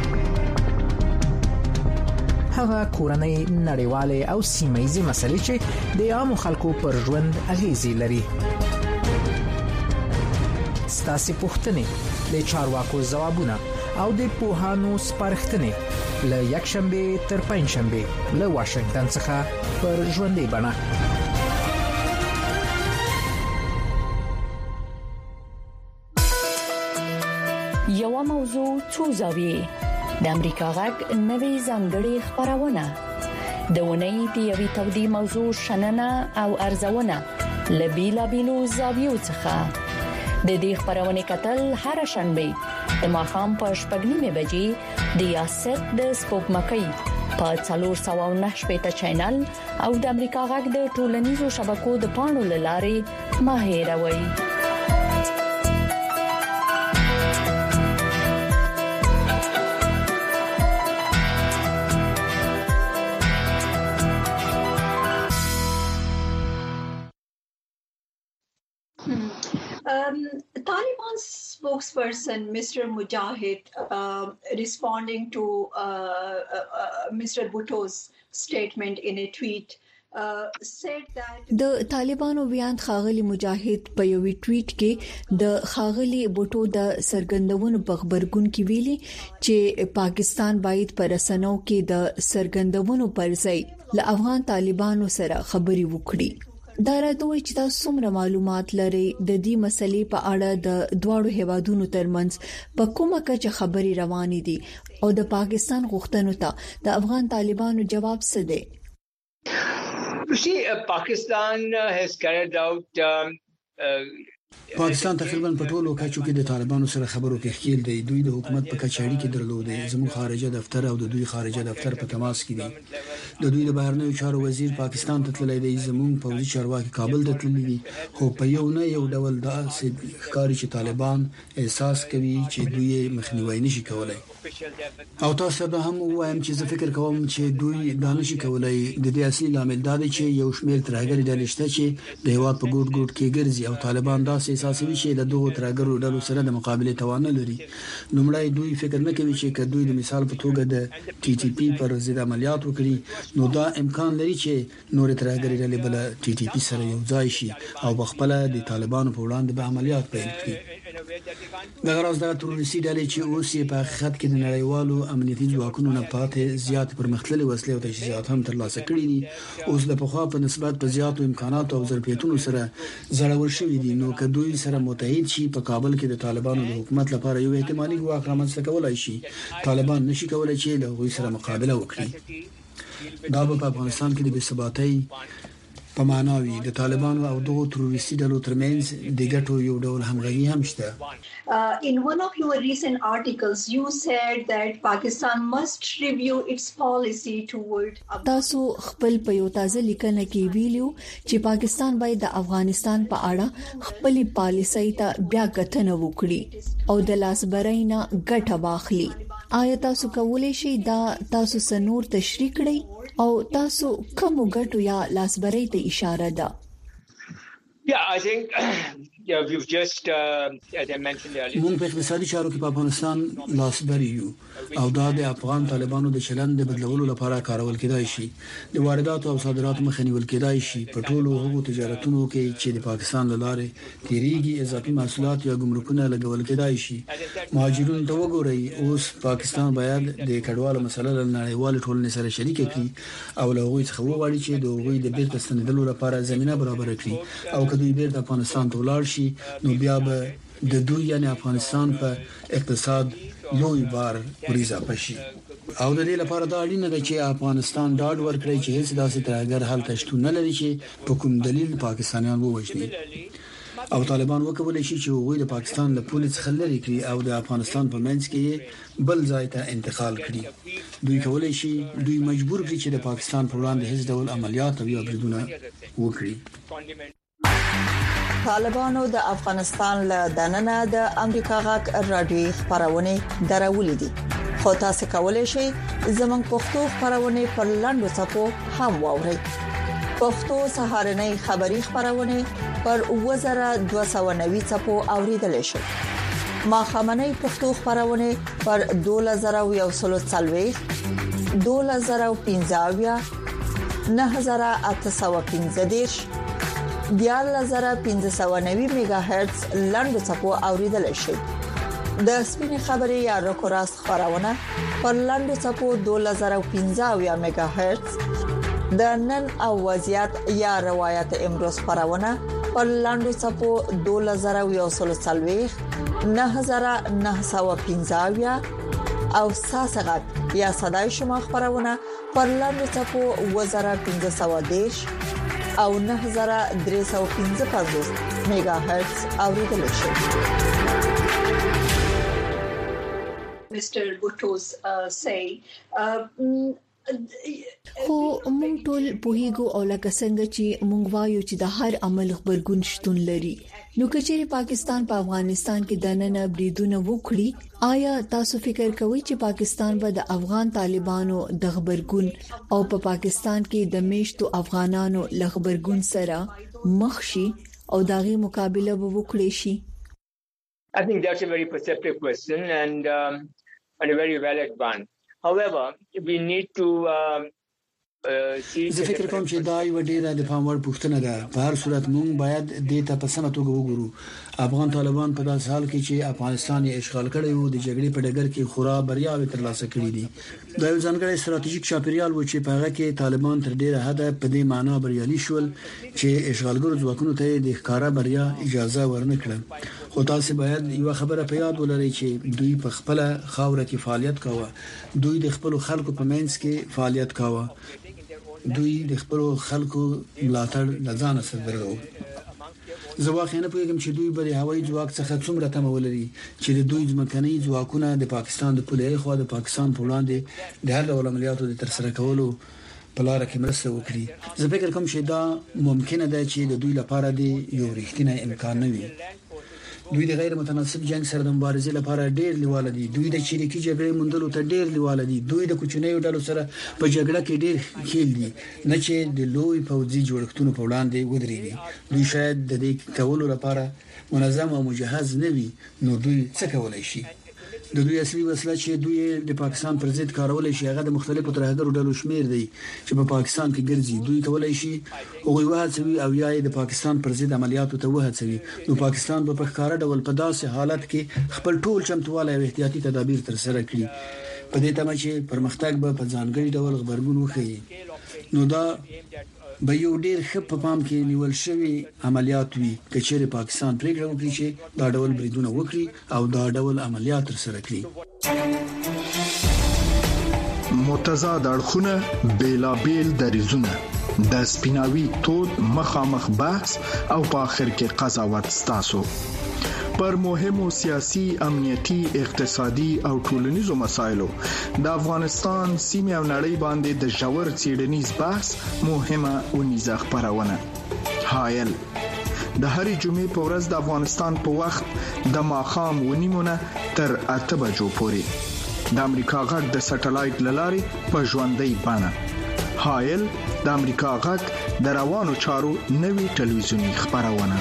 هغه کورنۍ نړیواله او سیمایي مسلې چې د عامو خلکو پر ژوند اغیزې لري. ستاسو پوښتنې د چارواکو ځوابونه او د پوهانو سپارښتنې له یکشنبه تر پنځشنبه له واشنگټن څخه پر ژوندۍ بڼه.
یو موضوع څو زاویې د امریکا غږ نوې ځانګړې خبرونه د ونې د یوې تودې موضوع شننه او ارزونه لبیلا بیلو زاویو څخه د دې خبرونه کتل هر شنبه د ماښام په 8:30 بجې د یاست د سپوږمکۍ په 409 چینل او د امریکا غږ د ټولنیزو شبکو د پاڼو لارې ماهیروي.
Taliban spokesperson Mr. Mujahid responding to Mr. Bhutto's statement in a tweet said that
د طالبانو بیان خاغلی مجاهد په یو ټویټ کې د خاغلی بوټو د سرګندونو په خبرګون کې ویلي چې پاکستان باید پر رسنیو کې د سرګندونو پر ځای له افغان طالبانو سره خبري وکړي. دا راځي چې تاسو څومره معلومات لرئ د دې مسلې په اړه د دواړو هیوادونو ترمنځ په کومه کچه خبري روانې دي او د پاکستان غوښتنو ته د افغان طالبانو جواب څه دی؟
You see, Pakistan has carried out
پاکستان تقریبا په ټولو کچو کې د طالبانو سره خبرو کې ښکیل دی. دوی د حکومت په کچاړي کې درلودي. زموږ خارجه دفتر او د دوی خارجه دفتر په تماس کې دي. د دوی د بهرنیو چارو وزیر پاکستان ته تللی دی. زموږ پوځي چارواکي کابل ته تللي دي. خو په یو ډول دا ښکاري چې طالبان احساس کوي چې دوی مخنیوي نشي کولای. او تاسو ته هم وایم چې زه فکر کوم چې دوی دا نشي کولای. د دې اصلي لامل دا دی چې یو شمېر ترهګر ډلې شته چې د هیواد په ګوټ کې ګرځي او طالبان داسې اساسي شي د دوه ترهګرو ډلو سره د مقابله توان لري. لومړی دوی فکر نه کوي چې دوی د مثال په توګه د ټي ټي پی پر ضد عملیات وکړي نو دا امکان لري چې نور ترهګر ډلې بل ټي ټي پی سره یو ځای شي او بخپله د طالبانو په وړاندې به عملیات پیل کړي. د غرض د تروریستي ډلې چې اوس په حقیقت کې د نړیوالو امنیتي ځواکونو نه پاتې زیات پرمختللي وسلې او تجهیزات هم ترلاسه کړي دي. اوس د پخوا په نسبت په زیاتو امکاناتو او ظرفیتونو سره زړور شوي دي. نو که دوی سره متحد شي په کابل کې د طالبانو د حکومت لپاره یو احتمالي ګواښ رامنځته کولای شي. طالبان نشي کولای چې له هغوی سره مقابله وکړي. دا په افغانستان کې د بې ثباتۍ په معنا وي. د طالبانو او دغو تروریستي ډلو ترمنځ د ګټو یو ډول همغږي هم شته.
In one of your recent articles, you said that Pakistan must review its policy toward.
تاسو خپل په یو تازه لیکنه کې ویلو چې پاکستان باید د افغانستان په اړه خپل پالیسۍ ته بیا کتنه وکړي او د لاسبرۍ نه ګټه واخلي. آیا تاسو کولای شئ دا تاسو سنور تشریح کړئ او تاسو کوم ګټو یا لاسبرۍ ته اشاره ده؟
Yeah, I think we've just, as I mentioned earlier,
موږ په اقتصادي چارو کې په افغانستان لاسبري یو او دا د افغان طالبانو د چلند د بدلولو لپاره کارول کېدای شي. د وارداتو او صادراتو مخه نیول کېدای شي. په ټولو هغو تجارتونو کې چې د پاکستان لاره تیریږي اضافي محصولات یا ګمرکونه لګول کېدای شي. مهاجرونو ته وګورئ. اوس پاکستان باید د کډوالو مسله له نړیوال ټولنې سره شریک کړي او له هغوی څخه وغواړي چې د هغوی د بیرته ستنېدلو لپاره زمينه برابر کړي. او که دوی بیرته افغانستان ته ولاړ شي نو بیا به د دوی یعنی افغانستان په اقتصاد لوی بار وريزه شي. او د دې لپاره دا اړینه ده چې افغانستان ډاډ ورکړي چې هیڅ داسې ترهګر حالت شتون نه لري چې په کوم دلیل پاکستانیان ووجني. او طالبان وکولای شي چې هغوی د پاکستان له پولیس څخه لري کړي او د افغانستان په منځ کې بل ځای ته انتقال کړي. دوی کولای شي دوی مجبور کړي چې د پاکستان پر وړاندې هیڅ ډول عملیات او یا بریدونه وکړي.
طالبانو د افغانستان له دننه د امریکا غږ رادیوي خبرونه درولې دي. خو تاسو کولای شئ زموږ پښتو خبرونه پر لاندو صفو هم واورئ. پښتو سهارنۍ خبری خبرونه پر 2290 صفو اوریدل شي. ما خامنۍ پښتو خبرونه پر 2140 2015 9815 1590 میگا هرتز لاندو صفو اوریدل شي. د سپین خبري یا رکوراست خبرونه پر لاندو صفو 2015 میگا هرتز، د نن او وضعیت یا روایت امروز خبرونه پر لاندو صفو 2140 9915 او ساسغت یا صدای شما خبرونه پر لاندو صفو 1510 او 9315 میگا هرتز اوریدل شي.
Mr. Bhutto's say
خو مونږ ټول پوهیږو او لکه څنګه چې مونږ وایو چې د هر عمل خبرګون شتون لري. نو کچېرې پاکستان په افغانستان کې د نن بریدونه وکړي، آیا تاسو فکر کوئ چې پاکستان به د افغان طالبانو د خبرګون او په پاکستان کې د میشتو افغانانو له خبرګون سره مخ شي او دغه مقابله وکړي شي؟
I think that's a very perceptive question and a very valid one. However, we need to
زه فکر کوم چې دا یو ډیره د پام وړ پوښتنه ده. په هر صورت موږ باید د ته په سمه توګه وګورو. افغان طالبان په داسې حال کې چې افغانستان یې اشغال کړی وو د جګړې په ډګر کې خورا بریاوې ترلاسه کړې دي. دا یو ځانګړی ستراتیژیک چاپیریال و چې په هغه کې طالبان تر ډیره حده په دې معنی بریالي شول چې اشغالګرو ځواکونو ته د ښکارا بریا اجازه ورنکړه. خو تاسو باید یو خبره په یاد ولرئ چې دوی په خپل خاوره کې فعالیت کاوه. دوی د خپل خلکو په منځ کې فعالیت کاوه. دوی د خپل خلکو ملاتړ لزان سره درلود. زه واقعا پوهیږم چې دوی بری هوایي ځواک څخه څومره تمه ولري چې د دوی ځمکني ځواکونه د پاکستان د پولې خو د پاکستان په وړاندې د هر ډول عملیاتو د ترسره کولو په لار کې مرسته وکړي. زه فکر کوم چې دا ممکنه ده چې د دوی لپاره د یو رښتینی امکان نه وي. دوی د غیر متناسب جنگ سره د مبارزې لپاره ډېر لیواله دي. دوی د چریکي جګړې موندلو ته ډېر لیواله دي. دوی د کوچنیو ډلو سره په جګړه کې ډېر خېل دي نه چې د لوی پوځي جوړښتونو په وړاندې ودرېږي. دوی شاید د دې کولو لپاره منظم او مجهز نه وي. نو دوی څه کولای شي؟ د دوی اصلي وسله چې دوی د پاکستان پر ضد کارولای شي هغه د مختلفو ترهګرو ډلو شمیر دی چې په پاکستان کې ګرځي. دوی کولای شي او وهڅوي او یا د پاکستان پر ضد عملیاتو ته وهڅوي. نو پاکستان په ښکارا ډول په داسې حالت کې خپل ټول چمتوالی او احتیاطي تدابیر تر سره کړي په دې تمه چې پرمختګ به په ځانګړي ډول خبرګون وکړي. نو دا به یو ډیر ښه په پام کې نیول شوی عملیات وي چې چیرې پاکستان پریکړه وکړي چې دا ډول بریدونه وکړي او دا ډول عملیات تر سره کړي.
متضاد اړخونه بیلابیل دریزونه د سپیناوي تود مخامخ بحث او په اخر کې قضاوت ستاسو پر مهمو سیاسي، امنیتي، اقتصادي او ټولنیزو مسایلو د افغانستان سیمه او نړۍ باندې د ژور څېړنیز بحث مهمه ونیزه خبرونه. حایل د هرې جمعې په ورځ د افغانستان په وخت د ماښام 9:30 تر 8 بجو پورې د امریکا غږ د سټلایټ لارې په ژوندۍ بڼه. حایل د امریکا غږ د روانو چارو نوي ټلویزیونی خبرونه.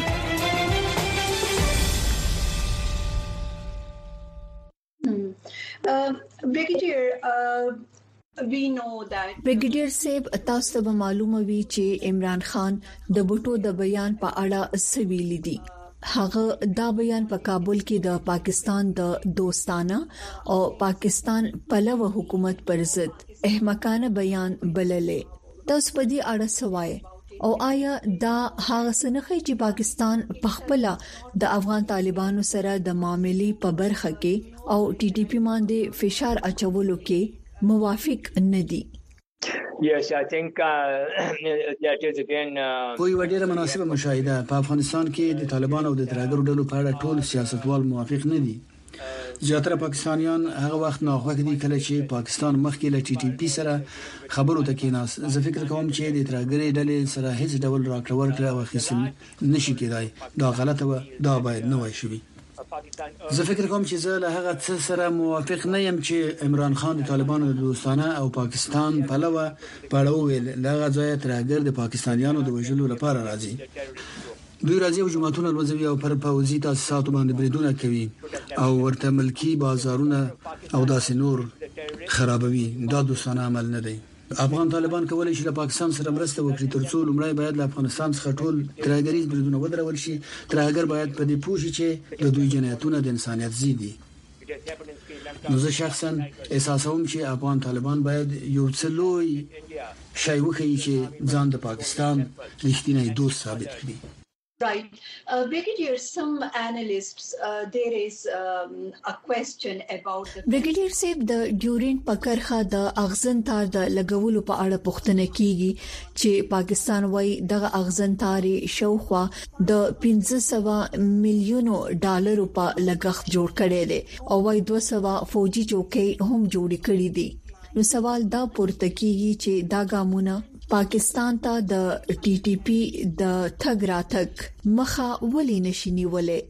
بریګیډیر صاحب تاسو ته معلومه وي چې عمران خان د بوټو د بیان په اړه سویل دي. هغه دا بیان په کابل کې د پاکستان د دوستانه او پاکستان پلوه حکومت پر ضد احمقانه بیان بللې. تاسو په دې اړه سوای او آیا دا هغه سنخي چې پاکستان په خپل د افغان طالبانو سره د معاملې په برخه کې او ټي ټي پی باندې فشار اچولو کې موافق نه دي؟
Yes, I think that is again
کوئی وړاندې مناسبه مشاهده په افغانستان کې د طالبانو او د ترهګرو ډلو په اړه ټول سیاستوال موافق نه دي. زیاتره پاکستانیان هغه وخت ناخوښ دي کله چې پاکستان مخکې له ټي ټي پی سره خبرو ته کېناست. زه فکر کوم چې د ترهګري ډلې سره هیڅ ډول راکړه ورکړه او اخیستل نشي کېدای. دا غلطه و، دا باید نه وای شي. زه فکر کوم چې زه له هغه څه سره موافق نه یم چې عمران خان د طالبانو د دوستانه او پاکستان پلوه پړوي لغه ځای ترهګر د پاکستانیانو د وژلو لپاره راځي. دوی راځي او جماعتونه لوځوي او پر پوځي تاسیساتو باندې بریدونه کوي او ورته ملکی بازارونه او داسې نور خرابوي. دا دوستانه عمل نه دی. افغان طالبان کولای شي د پاکستان سره مرسته وکړي ترڅو لومړی باید له افغانستان څخه ټول ترهګریز بریدونه ودرول شي. ترهګر باید په دې پوه شي چې د دوی جنایتونه د انسانیت ضد دي. نو زه شخصا احساسوم چې افغان طالبان باید یو څه لوی شی وکړي چې ځان د پاکستان رښتینی دوست ثابت کړي.
Right. Brigadier, some analysts, there is a question about the...
Brigadier صاحب د ډیورین پکرخه د اغزن تار د لګولو په اړه پوښتنه کیږي چې پاکستان وايي دغه اغزن تاري شوخوا د 1500 میلیونو ډالرو په لګښت جوړ کړي دي او وايي 200 فوجي چوکۍ هم جوړ کړي دي. نو سوال دا پورته کیږي چې دا ګامونه پاکستان ته د ټي ټي پی د تګ راتګ مخه ولې نشي نیولې؟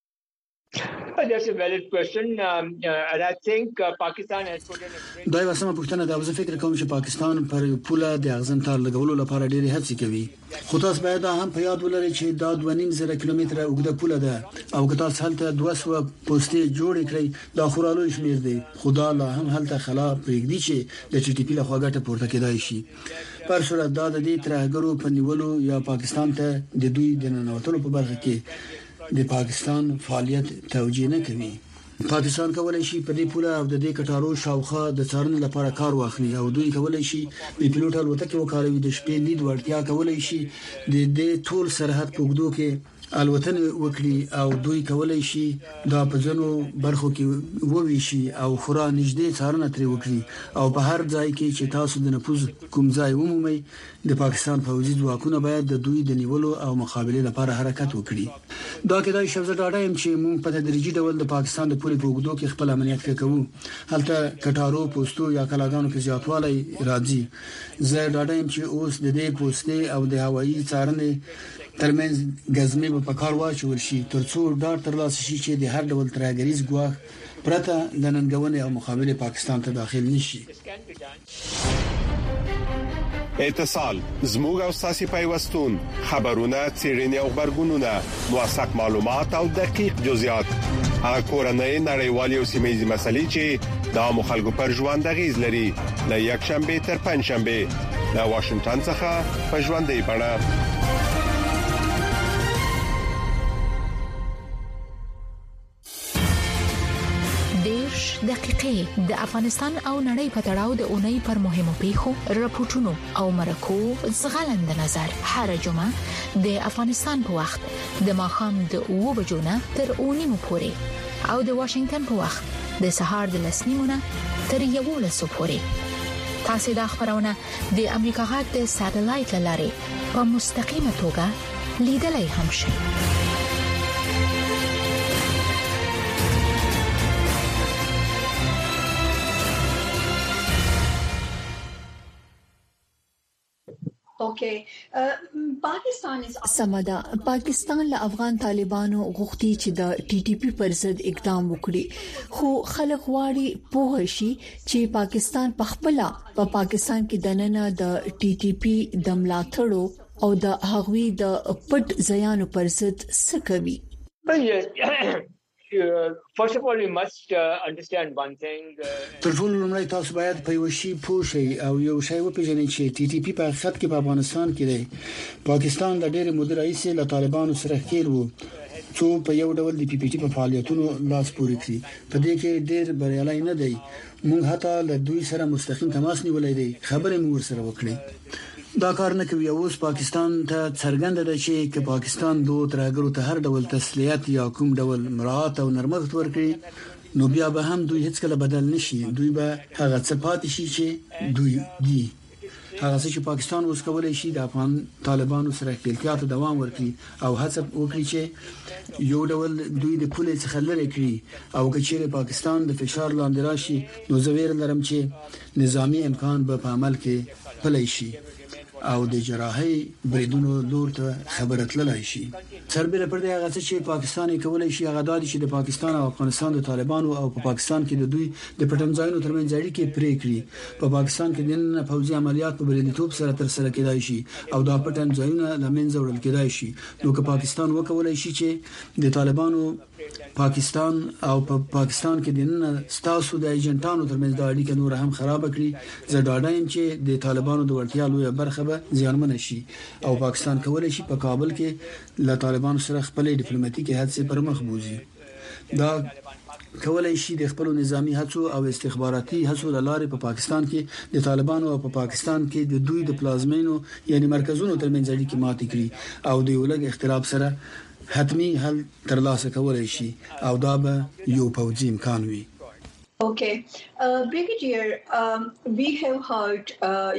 That's a valid question. And I think Pakistan has put in a great...
دا یو سمه پوښتنه ده. زه فکر کوم چې پاکستان پر پوله د اغزن تار لګولو لپاره ډېرې هڅې کوي. خو تاسو باید هم په یاد ولرئ چې دا 2.5 کیلومتره اوږده پوله ده او که تاسو هلته 200 پوسټې جوړ کړئ دا خورالو شمیر دی. خدا لا هم هلته خلا پرېږدي چې د ټي ټي پی له خوا ګټه پورته کېدای شي. پر صورت دا د دې ترهګرو په نیولو یا پاکستان ته د دوی د ننوتلو په برخه کې د پاکستان فعالیت توجیه نه کوي. پاکستان کولای شي په دې پوله او د دې کټارو شاوخوا د څارنې لپاره کار واخلي او دوی کولای شي د پیلوټ الوتکې وکاروي. د شپې لید ورتیا کولای شي د دې ټول سرحد په وګړو کې الوتنه وکړي او دوی کولای شي دا په ځنو برخو کې وویشي او خورا نږدې څارنه ترې وکړي او په هر ځای کې چې تاسو د نفوذ کوم ځای ومومئ د پاکستان پوځي ځواکونه باید د دوی د نیولو او مقابله لپاره حرکت وکړي دا کېدای شي زه ډاډه یم چې موږ په تدریجي ډول د پاکستان د پولې په وګړو کې خپل امنیت کوو هلته کټارو پوسټو یا کلاګانو کې زیاتوالی راځي زه ډاډه یم چې اوس د دې پوسټې او د هوایي څارنې ترمنځ غزمه په کار واچول شي ترڅو دا ترلاسه شي چې د هر ډول ترهګریز ګواښ پرته د ننګونې او مقابله پاکستان ته داخل نشي
اتصال زموږ او ساسي پیوستون خبرونه چیرنی او خبرګونونه موثق معلومات او دقیق جزئیات هغه کورنۍ نړیوالې او سیمه‌یزې مسلې چې د مخالګو پر ژوند غیز لري له یک شنبه تر پنځ شنبه د واشنگټن څخه په ژوندۍ بڼه
دقیقې د افغانستان او نړۍ په تړاو د اونۍ پر مهمو پیښو راپورټونو او مرکو زغلند نظر هر جمعه د افغانستان په وخت د ماښام د 2 بجو نه تر 9 پورې او د واشنگټن په وخت د سهار د 10 نه تر 11 پورې تاسو د خبرونه د امریکا غږ د ساتلایت لارې په مستقیمه توګه لیدلای هم شئ
سمدا پاکستان له افغان طالبانو غوښتي چې د ټي ټي پی پر ضد اقدام وکړي خو خلک واړي په شي چې پاکستان په خپل په پاکستان کې دننه د ټي ټي پی د ملاتړو او د هغوی د پټ ځایانو پر ضد څه کوي
First of all, we must understand one thing.
تر ټولو لومړی تاسو باید په یو شی پوه شئ او یو شی وپیژنئ چې ټي ټي پی په حقیقت کې په افغانستان کې دی پاکستان د ډېر مودې راهیسې له طالبانو سره ښکېل وو څو په یو ډول د پی پی ټي په فعالیتونو لاس پورې کړی په دې کې ډېر بریالي نه دی موږ حتی له دوی سره مستقیم تماس نیولای دی خبرې موږ سره وکړې دا کار نه کوي اوس پاکستان ته څرګنده ده چې پاکستان دوه ترهګرو ته هر ډول تسلیت یا کوم ډول مراعات او نرمښت ورکړي نو بیا به هم دوی هیڅ کله بدل نشي دوی به هغه څه پاتې شي چې دوی دي هغه چې پاکستان اوس کولای شي د افغان طالبانو سره خپلتیا ته دوام ورکړي او هڅه وکړي چې یو ډول دوی د پولې څخه لري کړي او کچېره پاکستان د فشار لاندې راشي نو زویر لرم چې نظامی امکان به په عمل کې پلی شي او د جراحي بریدونو لور ته خبره تللای شي سربېره پر دې هغه چې پاکستان کولای شي هغه د چې د پاکستان او افغانستان د طالبانو او په پاکستان کې د دوی د پټنځایونو ترمنځ اړیکې پرې کړي په پاکستان کې د نن فوزي عملیات په بریدتوب سره تر سره کېدای شي او دا پټنځایونه لمنځه وړل کېدای شي نو که پاکستان وکولای شي چې د طالبانو پاکستان او په پاکستان کې د نن ستاسو د ایجنټانو ترمنځ د اړیکې نور هم خراب کړي زه ډاډه یم چې د طالبانو د ورتیا لوی برخه به زیانمن شي او پاکستان کولای شي په کابل کې له طالبانو سره خپل ډیپلوماټیکي هڅې پر مخ بوزي دا کولای شي د خپل نظامی هڅو او استخباراتي هڅو لاره په پاکستان کې د طالبانو او په پاکستان کې د دوی د پلازمینو یعنی مرکزونو ترمنځ اړیکې ماتې کړي او د یو لږ اختلاف سره حتمی حل ترلاسه کولای شي او دا به یو پوځي امکان وي
Okay, Brigadier, we have heard,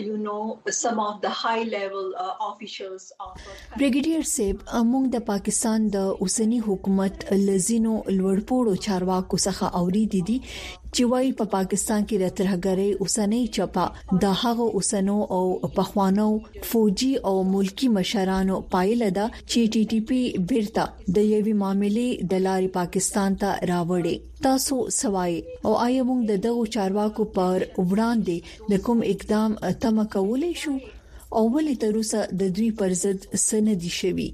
some of the high-level officials of.
Brigadier Seb, among the Pakistan the اوسنی حکومت لزینو لوړپوړو چارواکو څخه اوریدي دي چې وايي په پاکستان کې د ترهګرۍ اوسنۍ چپا د هغو اوسنو او پخوانو فوجي او ملکی مشرانو پایله ده چې ټي ټي پی بیرته د یوې معاملې د لارې پاکستان ته راوړي تاسو سوای او آیا موږ د دغو چارواکو پر وړاندې د کوم اقدام تمه کولای شو او ولې تر اوسه د دوی پر ضد سند دي شوی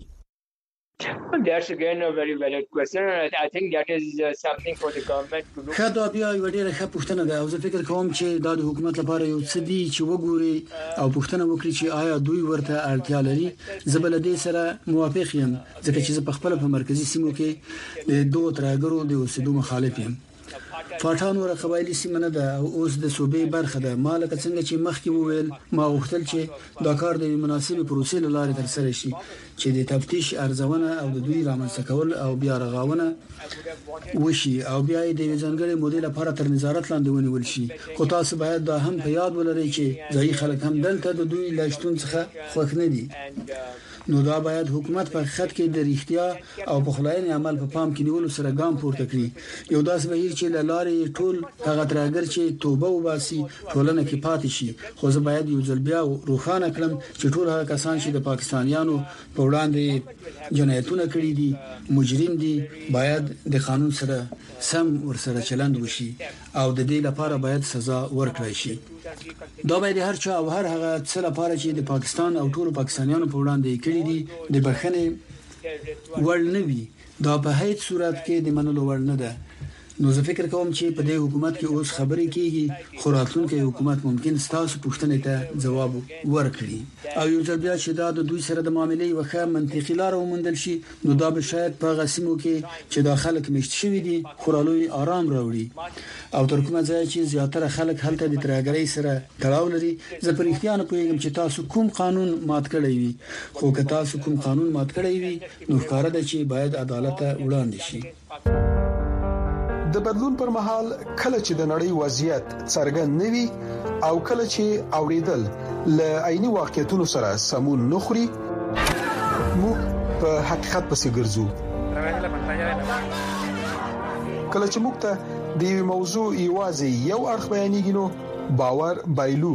Well, that's again a very valid question, and I think that is something for the government to look.
خدا بیا یو ډیره ښه پوښتنه ده او زه فکر کوم چې د حکومت لپاره یو څه دی چې وګوري او پوښتنه وکړي چې آیا دوی ورته اړتیا لري زه بل دې سره موافق یم ځکه چې زه په خپل په مرکزی سیمو کې د دوه ترهګرو د اوسېدو مخالف یم فاټانو را قبایلی سیمه نه ده او اوس د صوبې برخه ده. مالک څنګه چې مخکې وویل ما غوښتل چې دا کار د مناسبې پروسې لاره ترسره شي چې د تفتیش ارزونه او د دوی رامنځته کول او بیا رغاونه وشي او بیا د ځانګړي مودې لپاره تر نظارت لاندې ونیول شي. خو تاسو باید دا هم په یاد ولرئ چې ځایي خلک هم دلته د دوی لاشتون څخه خوښ نه دي. نو دا باید حکومت په حقیقت کې د ریښتیا او په خلاینې عمل په پام کې نیولو سره ګام پورته کړي. یو داس بهیر چې لارې ټول هغه ترګر چې توبه وباسي ټولنه کې پاتې شي. خو زه باید یو ځل بیا روښانه کړم چې ټول هغه کسان چې د پاکستانیانو په وړاندې جنایتونه کړي دي مجرم دي باید د قانون سره سم ورسره چلند وشي او د دې لپاره باید سزا ورکړي شي. دا باید هر چا او هر هغه څه لپاره چې د پاکستان او ټولو پاکستانیانو په وړاندې کړي دي د بخښنې وړ نه وي. دا په هیڅ صورت کې د منلو وړ نه ده. نو زه فکر کوم چې په دې حکومت کې اوس خبرې کیږي خو راتلونکي حکومت ممکن ستاسو پوښتنې ته ځواب ورکړي او یو ځل بیا چې دا د دوی سره د معاملې وخه منطقي لار ومندل شي نو دا به شاید په غسیمو کې چې دا خلک مشت شوی دي خورالوی آرام راوړي او تر کومه ځای چې زیاتره خلک هلته د ترګرۍ سره تړاو لري. زه پر اختیار نه پوهیږم چې تاسو کوم قانون مات کړی وي خو که تاسو کوم قانون مات کړی وي نو ښکاره ده چې باید عدالت ته وړاندې شي.
د بدلون پر مهال کله چې د نړۍ وضعیت څرګند نوي او کله چې اوریدل ل عیني واقعیتونو سره سمون نخري موږ په حقیقت پسې ګرځو. کله چې موږ ته د یو موضوع یوازې یو اړخ بیانېږي نو باور بایلو.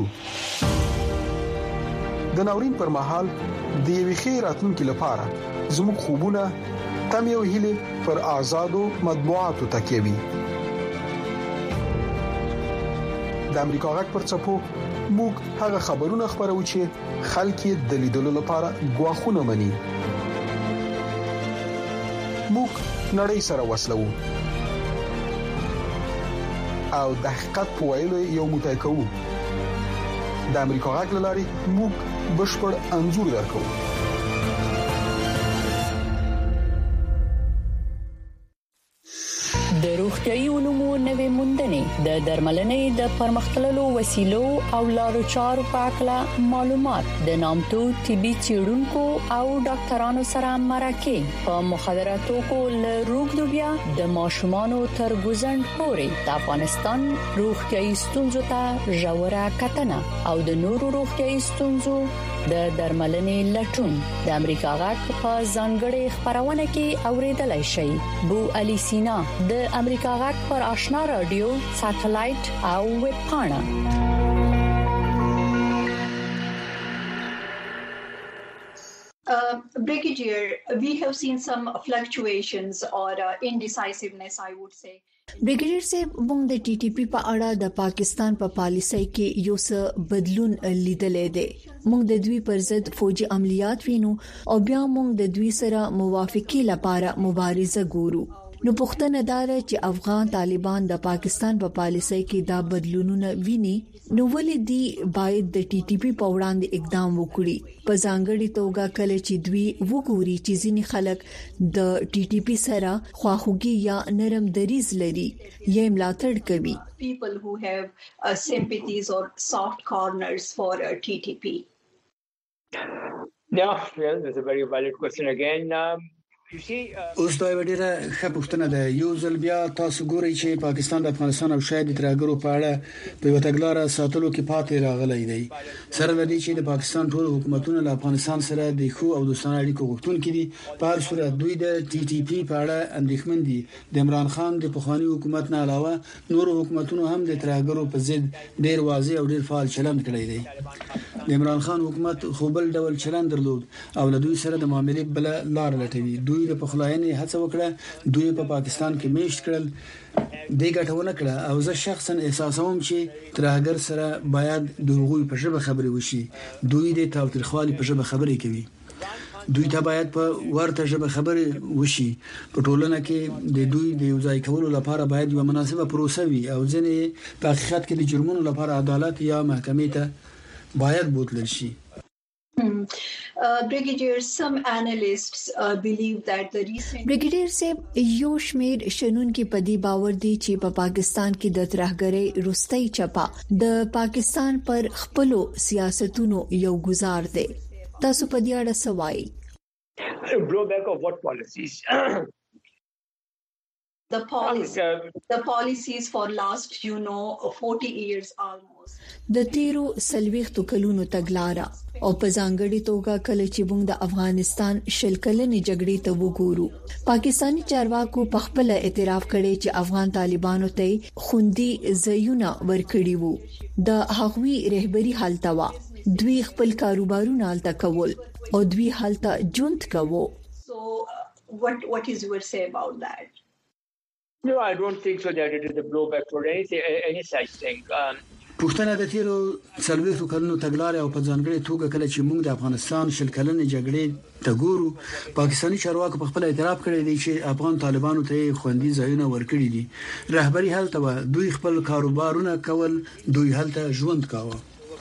د ناورین پر مهال د یوې خیراتونکو لپاره زموږ خوبونه تم یو هیله پر آزادو مطبوعاتو تکیوي. د امریکا غږ پر څپو موږ هغه خبرونه خبرو چې خلک یې د لیدلو لپاره غواخونه مني. موږ نړۍ سره وصلو او د حقیقت په ویلو یو موټی کوو. د امریکا غږ لاري موږ بشپړ انزور درکو.
د روغتيایي علومو نوې موندنې د درملنې د پرمختللو وسیلو او لارو چارو په اړه معلومات د نامتو طبي چیرونکو او ډاکټرانو سره مرکه په مخدراتو کول روغتیا د ماشومانو تر ګوزند پورې د افغانستان روغتيایي ستونزو ته ژوره کتنه او د نورو روغتيایي ستونزو د درملنې لټون د امریکا غږ په ځانګړي خبرونه کې اوریدلای شي. بو علي سینا د امریکا غږ پر آشنا رادیو ساتلایت او ویب پاڼه.
Brigadier, we have seen some fluctuations or indecisiveness, I would say.
بریګیډیر صاحب موږ د ټي ټي پی په اړه د پاکستان په پالیسۍ کې یو څه بدلون لیدلې دي. موږ د دوی پر ضد فوجي عملیات وینو او بیا موږ د دوی سره موافقه لپاره مبارزه ګورو. نو پښتنه دار چې افغان طالبان د پاکستان په پالیسۍ کې دا بدلونونه ویني نو ولې دی باید د ټي ټي پی په وړاندې اقدام وکړي. په ځانګړي توګه کله چې دوی وګوري چې ځینې خلک د ټي ټي پی سره خواخوږي یا نرم دریز لري یا ملاتړ کوي.
People who have sympathies or soft corners for TTP.
Yeah, that's a very valid question again.
اوس دا ډیره ښه پوښتنه ده. یو ځل بیا تاسو ګورئ چې پاکستان د افغانستان او شاید د ترګرو په اړه په یو تګلارې ساتلو کې پاتې راغلی دی. سره لدی چې د پاکستان ټول حکومتونه له افغانستان سره د خو او دوستانه اړیکو غوښتونکي دي. په هر صورت دوی د ټي ټي پی په اړه اندېښمن دي. د عمران خان د پخوانی حکومت نه علاوه نور حکومتونو هم د ترګرو په ضد ډیر واضح او ډیر فعال چلند کړی دی. د عمران خان حکومت خو بل ډول چلند درلود او له دوی سره د معاملې بل لار لټوي. دوی د پخلاینې هڅه وکړه، دوی په پاکستان کې میشت کړل، د ګټونه کړه او زه شخصا احساسوم چې ترهګر سره باید دروغوي په ژبه خبرې وشي. دوی د تاوتریخوالي په ژبه خبرې کوي. دوی ته باید په ورته ژبه خبرې وشي. په ټولنه کې د دوی د یو ځای کولو لپاره باید یو مناسبه پروسه وي او ځینې په حقیقت کې د جرمونو لپاره عدالت یا محکمې ته باید بوتلل شي.
Brigadier, some analysts believe that the recent
Brigadier صاحب یو شمیر شنون کې پدی باور دي چې په پاکستان کې د ترهګرۍ روستۍ چپا د پاکستان پر خپلو سیاستونو یو گزار دی. تاسو په دې اړه څه وایي؟
Blowback of what policies?
The policies for last 40 years almost.
د تیرو سلويختو کلونو تګلارا او په ځانګړي توګه کله چې موږ د افغانستان شل کلنې جګړې ته وګورو، پاکستاني چارواکو په خپل اعتراف کړي چې افغان طالبانو ته خوندي ځایونه ورکړي وو. د هغوی رهبری حالت وا دوی خپل کاروبارونه حالت کول او دوی حالت جونت کوو.
So what is your say about that?
No, I don't think so that it is a blowback for any such thing.
پښتنه د تیرو سلويختو کلونو تګلارې او په ځانګړي توګه کله چې موږ د افغانستان شل کلنې جګړې ته ګورو، پاکستاني چارواکو په خپل اعتراف کړی دی چې افغان طالبانو ته خوندي ځایونه ورکړي دي. رهبری حالت و دوی خپل کاروبارونه کول، دوی حالت ژوند کاوه.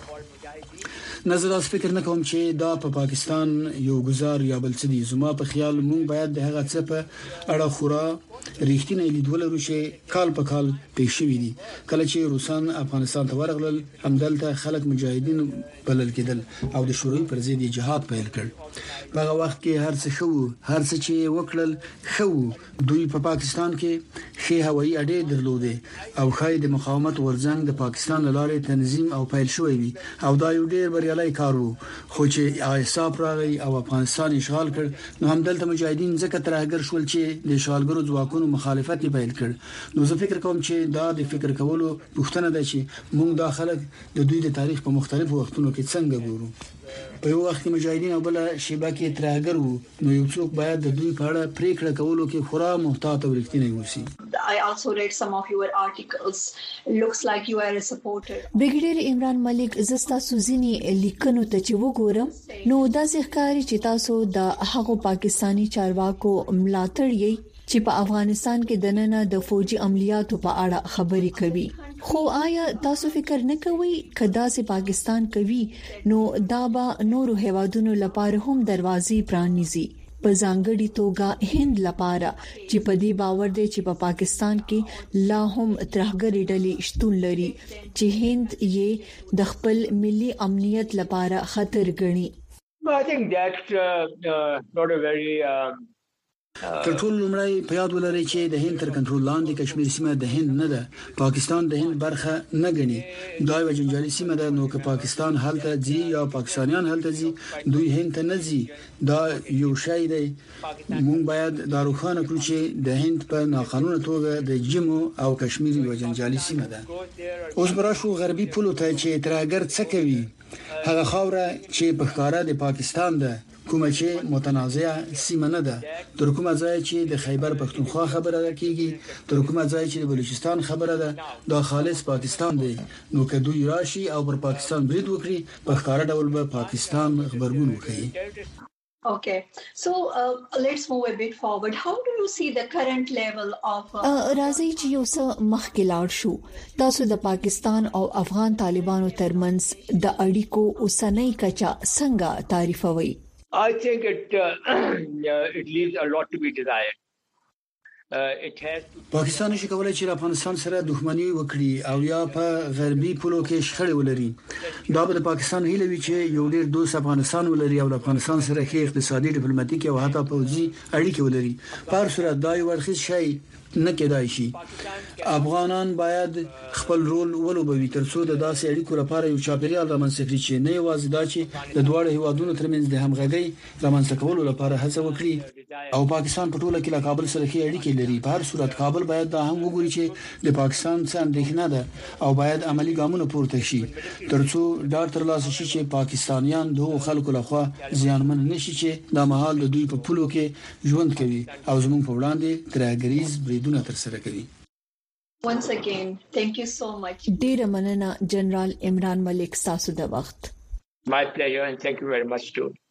نظر اس فکر نه کوم چې دا په پاکستان یو گزار یا بل څه دي. زما په خیال مونږ باید د هغه څه په اړه خورا ریښتینی لیدول وشي کال په کال پېښ شوی دي. کله چې روسان افغانستان ته ورغلل، همدلته خلک مجاهدین بلل کېدل او د شوروي پر ضد جهاد پیل کړ. په هغه وخت کې هر څه خو، هر څه چې وکړل خو. دوی په پاکستان کې ښه هوایي اډې درلودې او خای د مقاومت ورځنګ د پاکستان لارې تنظیم او پیل شوی وي او دا یو ډیر بریالي کار وو. خو چې ایساپ راغی او افغانستان اشغال کړ، نو همدلته مجاهدین ځکه ترهګر شول چې د اشغالګرو ځواکونو مخالفت پیل کړ. نو زه فکر کوم چې دا د فکر کولو پوښتنه ده چې موږ دا خلک د دوی د تاریخ په مختلفو وختونو کې څنګه ګورو. په یو وخت کې مجاهدین او بل شبکې ترهګر وو، نو یو څوک باید د دوی په اړه پریکړه کولو کې خورا محتاط او رښتینی اوسي.
I also read some of your articles. Looks like you are a supporter.
Brigadier Imran Malik زستا سوزینی لیکنو ته چې وګورم، نو دا ځکه چې تاسو د هغو پاکستانی چارواکو ملاتړ یې چې په افغانستان کې د نن د فوجي عملیاتو په اړه خبرې کوي. خو آیا تاسو فکر نه کوئ کدا چې پاکستان کوي نو دا به نورو هیوادونو لپاره هم دروازې پرانیزي، په ځانګړي توګه هند لپاره چې په دې باور دی چې په پاکستان کې لا هم ترهګري ډلې شتون لري چې هند یې د خپل ملي امنیت لپاره خطر ګڼي.
I think that's not a very
تر ټولو لومړی په یاد ولرئ چې د هند تر کنټرول لاندې کشمیر سیمه د هند نه ده، پاکستان د هند برخه نه ګڼي. دا یو جنجالي سیمه ده، نو که پاکستان هلته ځي یا پاکستانیان هلته ځي، دوی هند ته نه ځي. دا یو شی دی. موږ باید دا روښانه کړو چې د هند په ناقانونه توګه د جمو او کشمیر یو جنجالي سیمه ده. اوس براشو غربي پولو ته چې ترهګر څه کوي. هغه خاوره چې په ښکارا د پاکستان ده، کومه چې متنازعه سیمه نه ده، تر کومه ځای چې د خیبر پختونخوا خبره کیږي، تر کومه ځای چې د بلوچستان خبره ده، دا خالص پاکستان دی. نو که دوی راشي او پر پاکستان برید وکړي، په ښکارا ډول به پاکستان خبرګون وکړي.
Okay, so let's move a bit forward. How do you see the current level of
راځي چې یو څه مخکې لاړ شو. تاسو د پاکستان او افغان طالبانو ترمنځ د اړیکو اوسنۍ کچا څنګه تعریفوي؟
I think it leaves a lot to be desired.
پاکستان شي کولای چې افغانستان سره دښمنی وکړي او یا په غربي پولو کې شخړې ولري. دا به د پاکستان هیله وي چې یو ډیر دوست افغانستان ولري او افغانستان سره ښه اقتصادي، ډیپلوماټیکي او حتی پوځي اړیکې ولري. په هر صورت دا یو ورخیز شي نه کېدای شي. افغانان باید خپل رول ولوبوي ترڅو د داسې اړیکو لپاره یو چاپیریال رامنځته کړي چې نه یوازې دا چې د دواړو هیوادونو ترمنځ د همغږۍ رامنځته کولو لپاره هڅه وکړي او پاکستان په ټوله کې له کابل سره ښه اړیکې لري. په هر صورت کابل باید دا هم وګوري چې د پاکستان څخه اندېښنه ده او باید عملی ګامونه پورته شي ترڅو دا ترلاسه شي چې پاکستانیان دغه خلکو لخوا زیانمن نشي چې د مهال د دوی په پولو کې ژوند کوي او زموږ په وړاندې ترهګریز بریدونه ترسره کوي.
Once again, thank you so much.
ډیره مننه جنرال عمران ملک، تاسو د وخت.
My pleasure and thank you very much too.